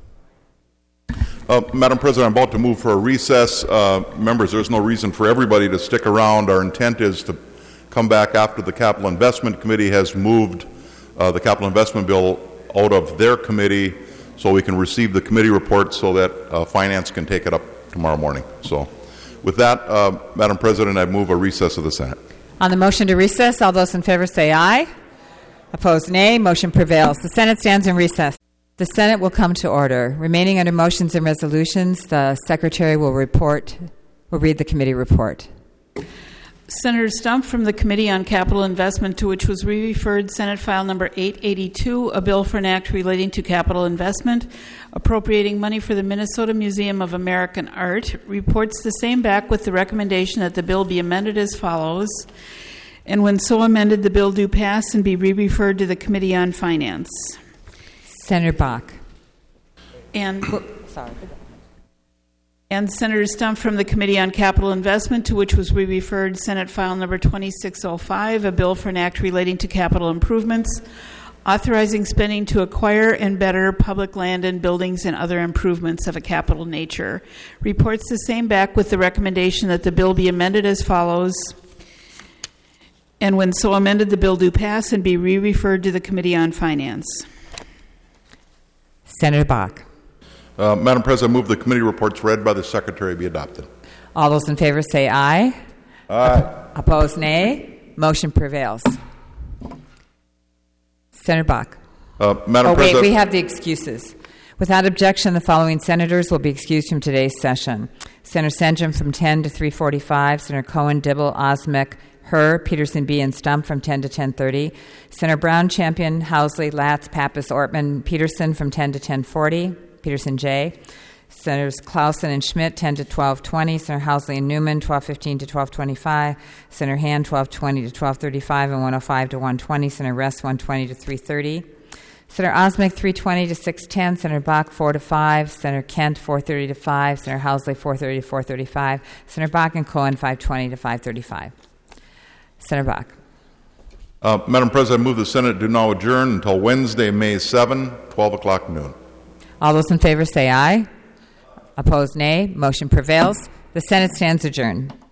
Madam President, I'm about to move for a recess. Members, there's no reason for everybody to stick around. Our intent is to come back after the Capital Investment Committee has moved the Capital Investment Bill out of their committee so we can receive the committee report so that Finance can take it up tomorrow morning. So with that, Madam President, I move a recess of the Senate. On the motion to recess, all those in favor say aye. Opposed, nay. Motion prevails. The Senate stands in recess. The Senate will come to order. Remaining under motions and resolutions, the Secretary will read the committee report. Senator Stump from the Committee on Capital Investment, to which was referred Senate File Number 882, a bill for an act relating to capital investment, appropriating money for the Minnesota Museum of American Art, reports the same back with the recommendation that the bill be amended as follows, and when so amended, the bill do pass and be re-referred to the Committee on Finance. Senator Bach. And Senator Stump from the Committee on Capital Investment, to which was re-referred Senate File Number 2605, a bill for an act relating to capital improvements, authorizing spending to acquire and better public land and buildings and other improvements of a capital nature. Reports the same back with the recommendation that the bill be amended as follows, and when so amended, the bill do pass and be re-referred to the Committee on Finance. Senator Bach. Madam President, I move the committee reports read by the Secretary be adopted. All those in favor say aye. Aye. Opposed, nay. Motion prevails. Senator Bach. Madam President. Wait, we have the excuses. Without objection, the following senators will be excused from today's session. Senator Senjum from 10 to 3:45, Senator Cohen, Dibble, Osmic, Herr, Peterson B. and Stump from 10 to 10:30. Senator Brown, Champion, Housley, Latz, Pappas, Ortman, Peterson from 10 to 10:40. Peterson J. Senators Clausen and Schmidt, 10 to 12:20. Senator Housley and Newman, 12:15 to 12:25. Senator Hand, 12:20 to 12:35 and 105 to 120. Senator Rest, 120 to 3:30. Senator Osmic, 3:20 to 6:10. Senator Bach, 4 to 5. Senator Kent, 4:30 to 5. Senator Housley, 4:30 to 4:35. Senator Bach and Cohen, 5:20 to 5:35. Senator Bach. Madam President, I move the Senate do now adjourn until Wednesday, May 7, 12 o'clock noon. All those in favor say aye. Opposed, nay. Motion prevails. The Senate stands adjourned.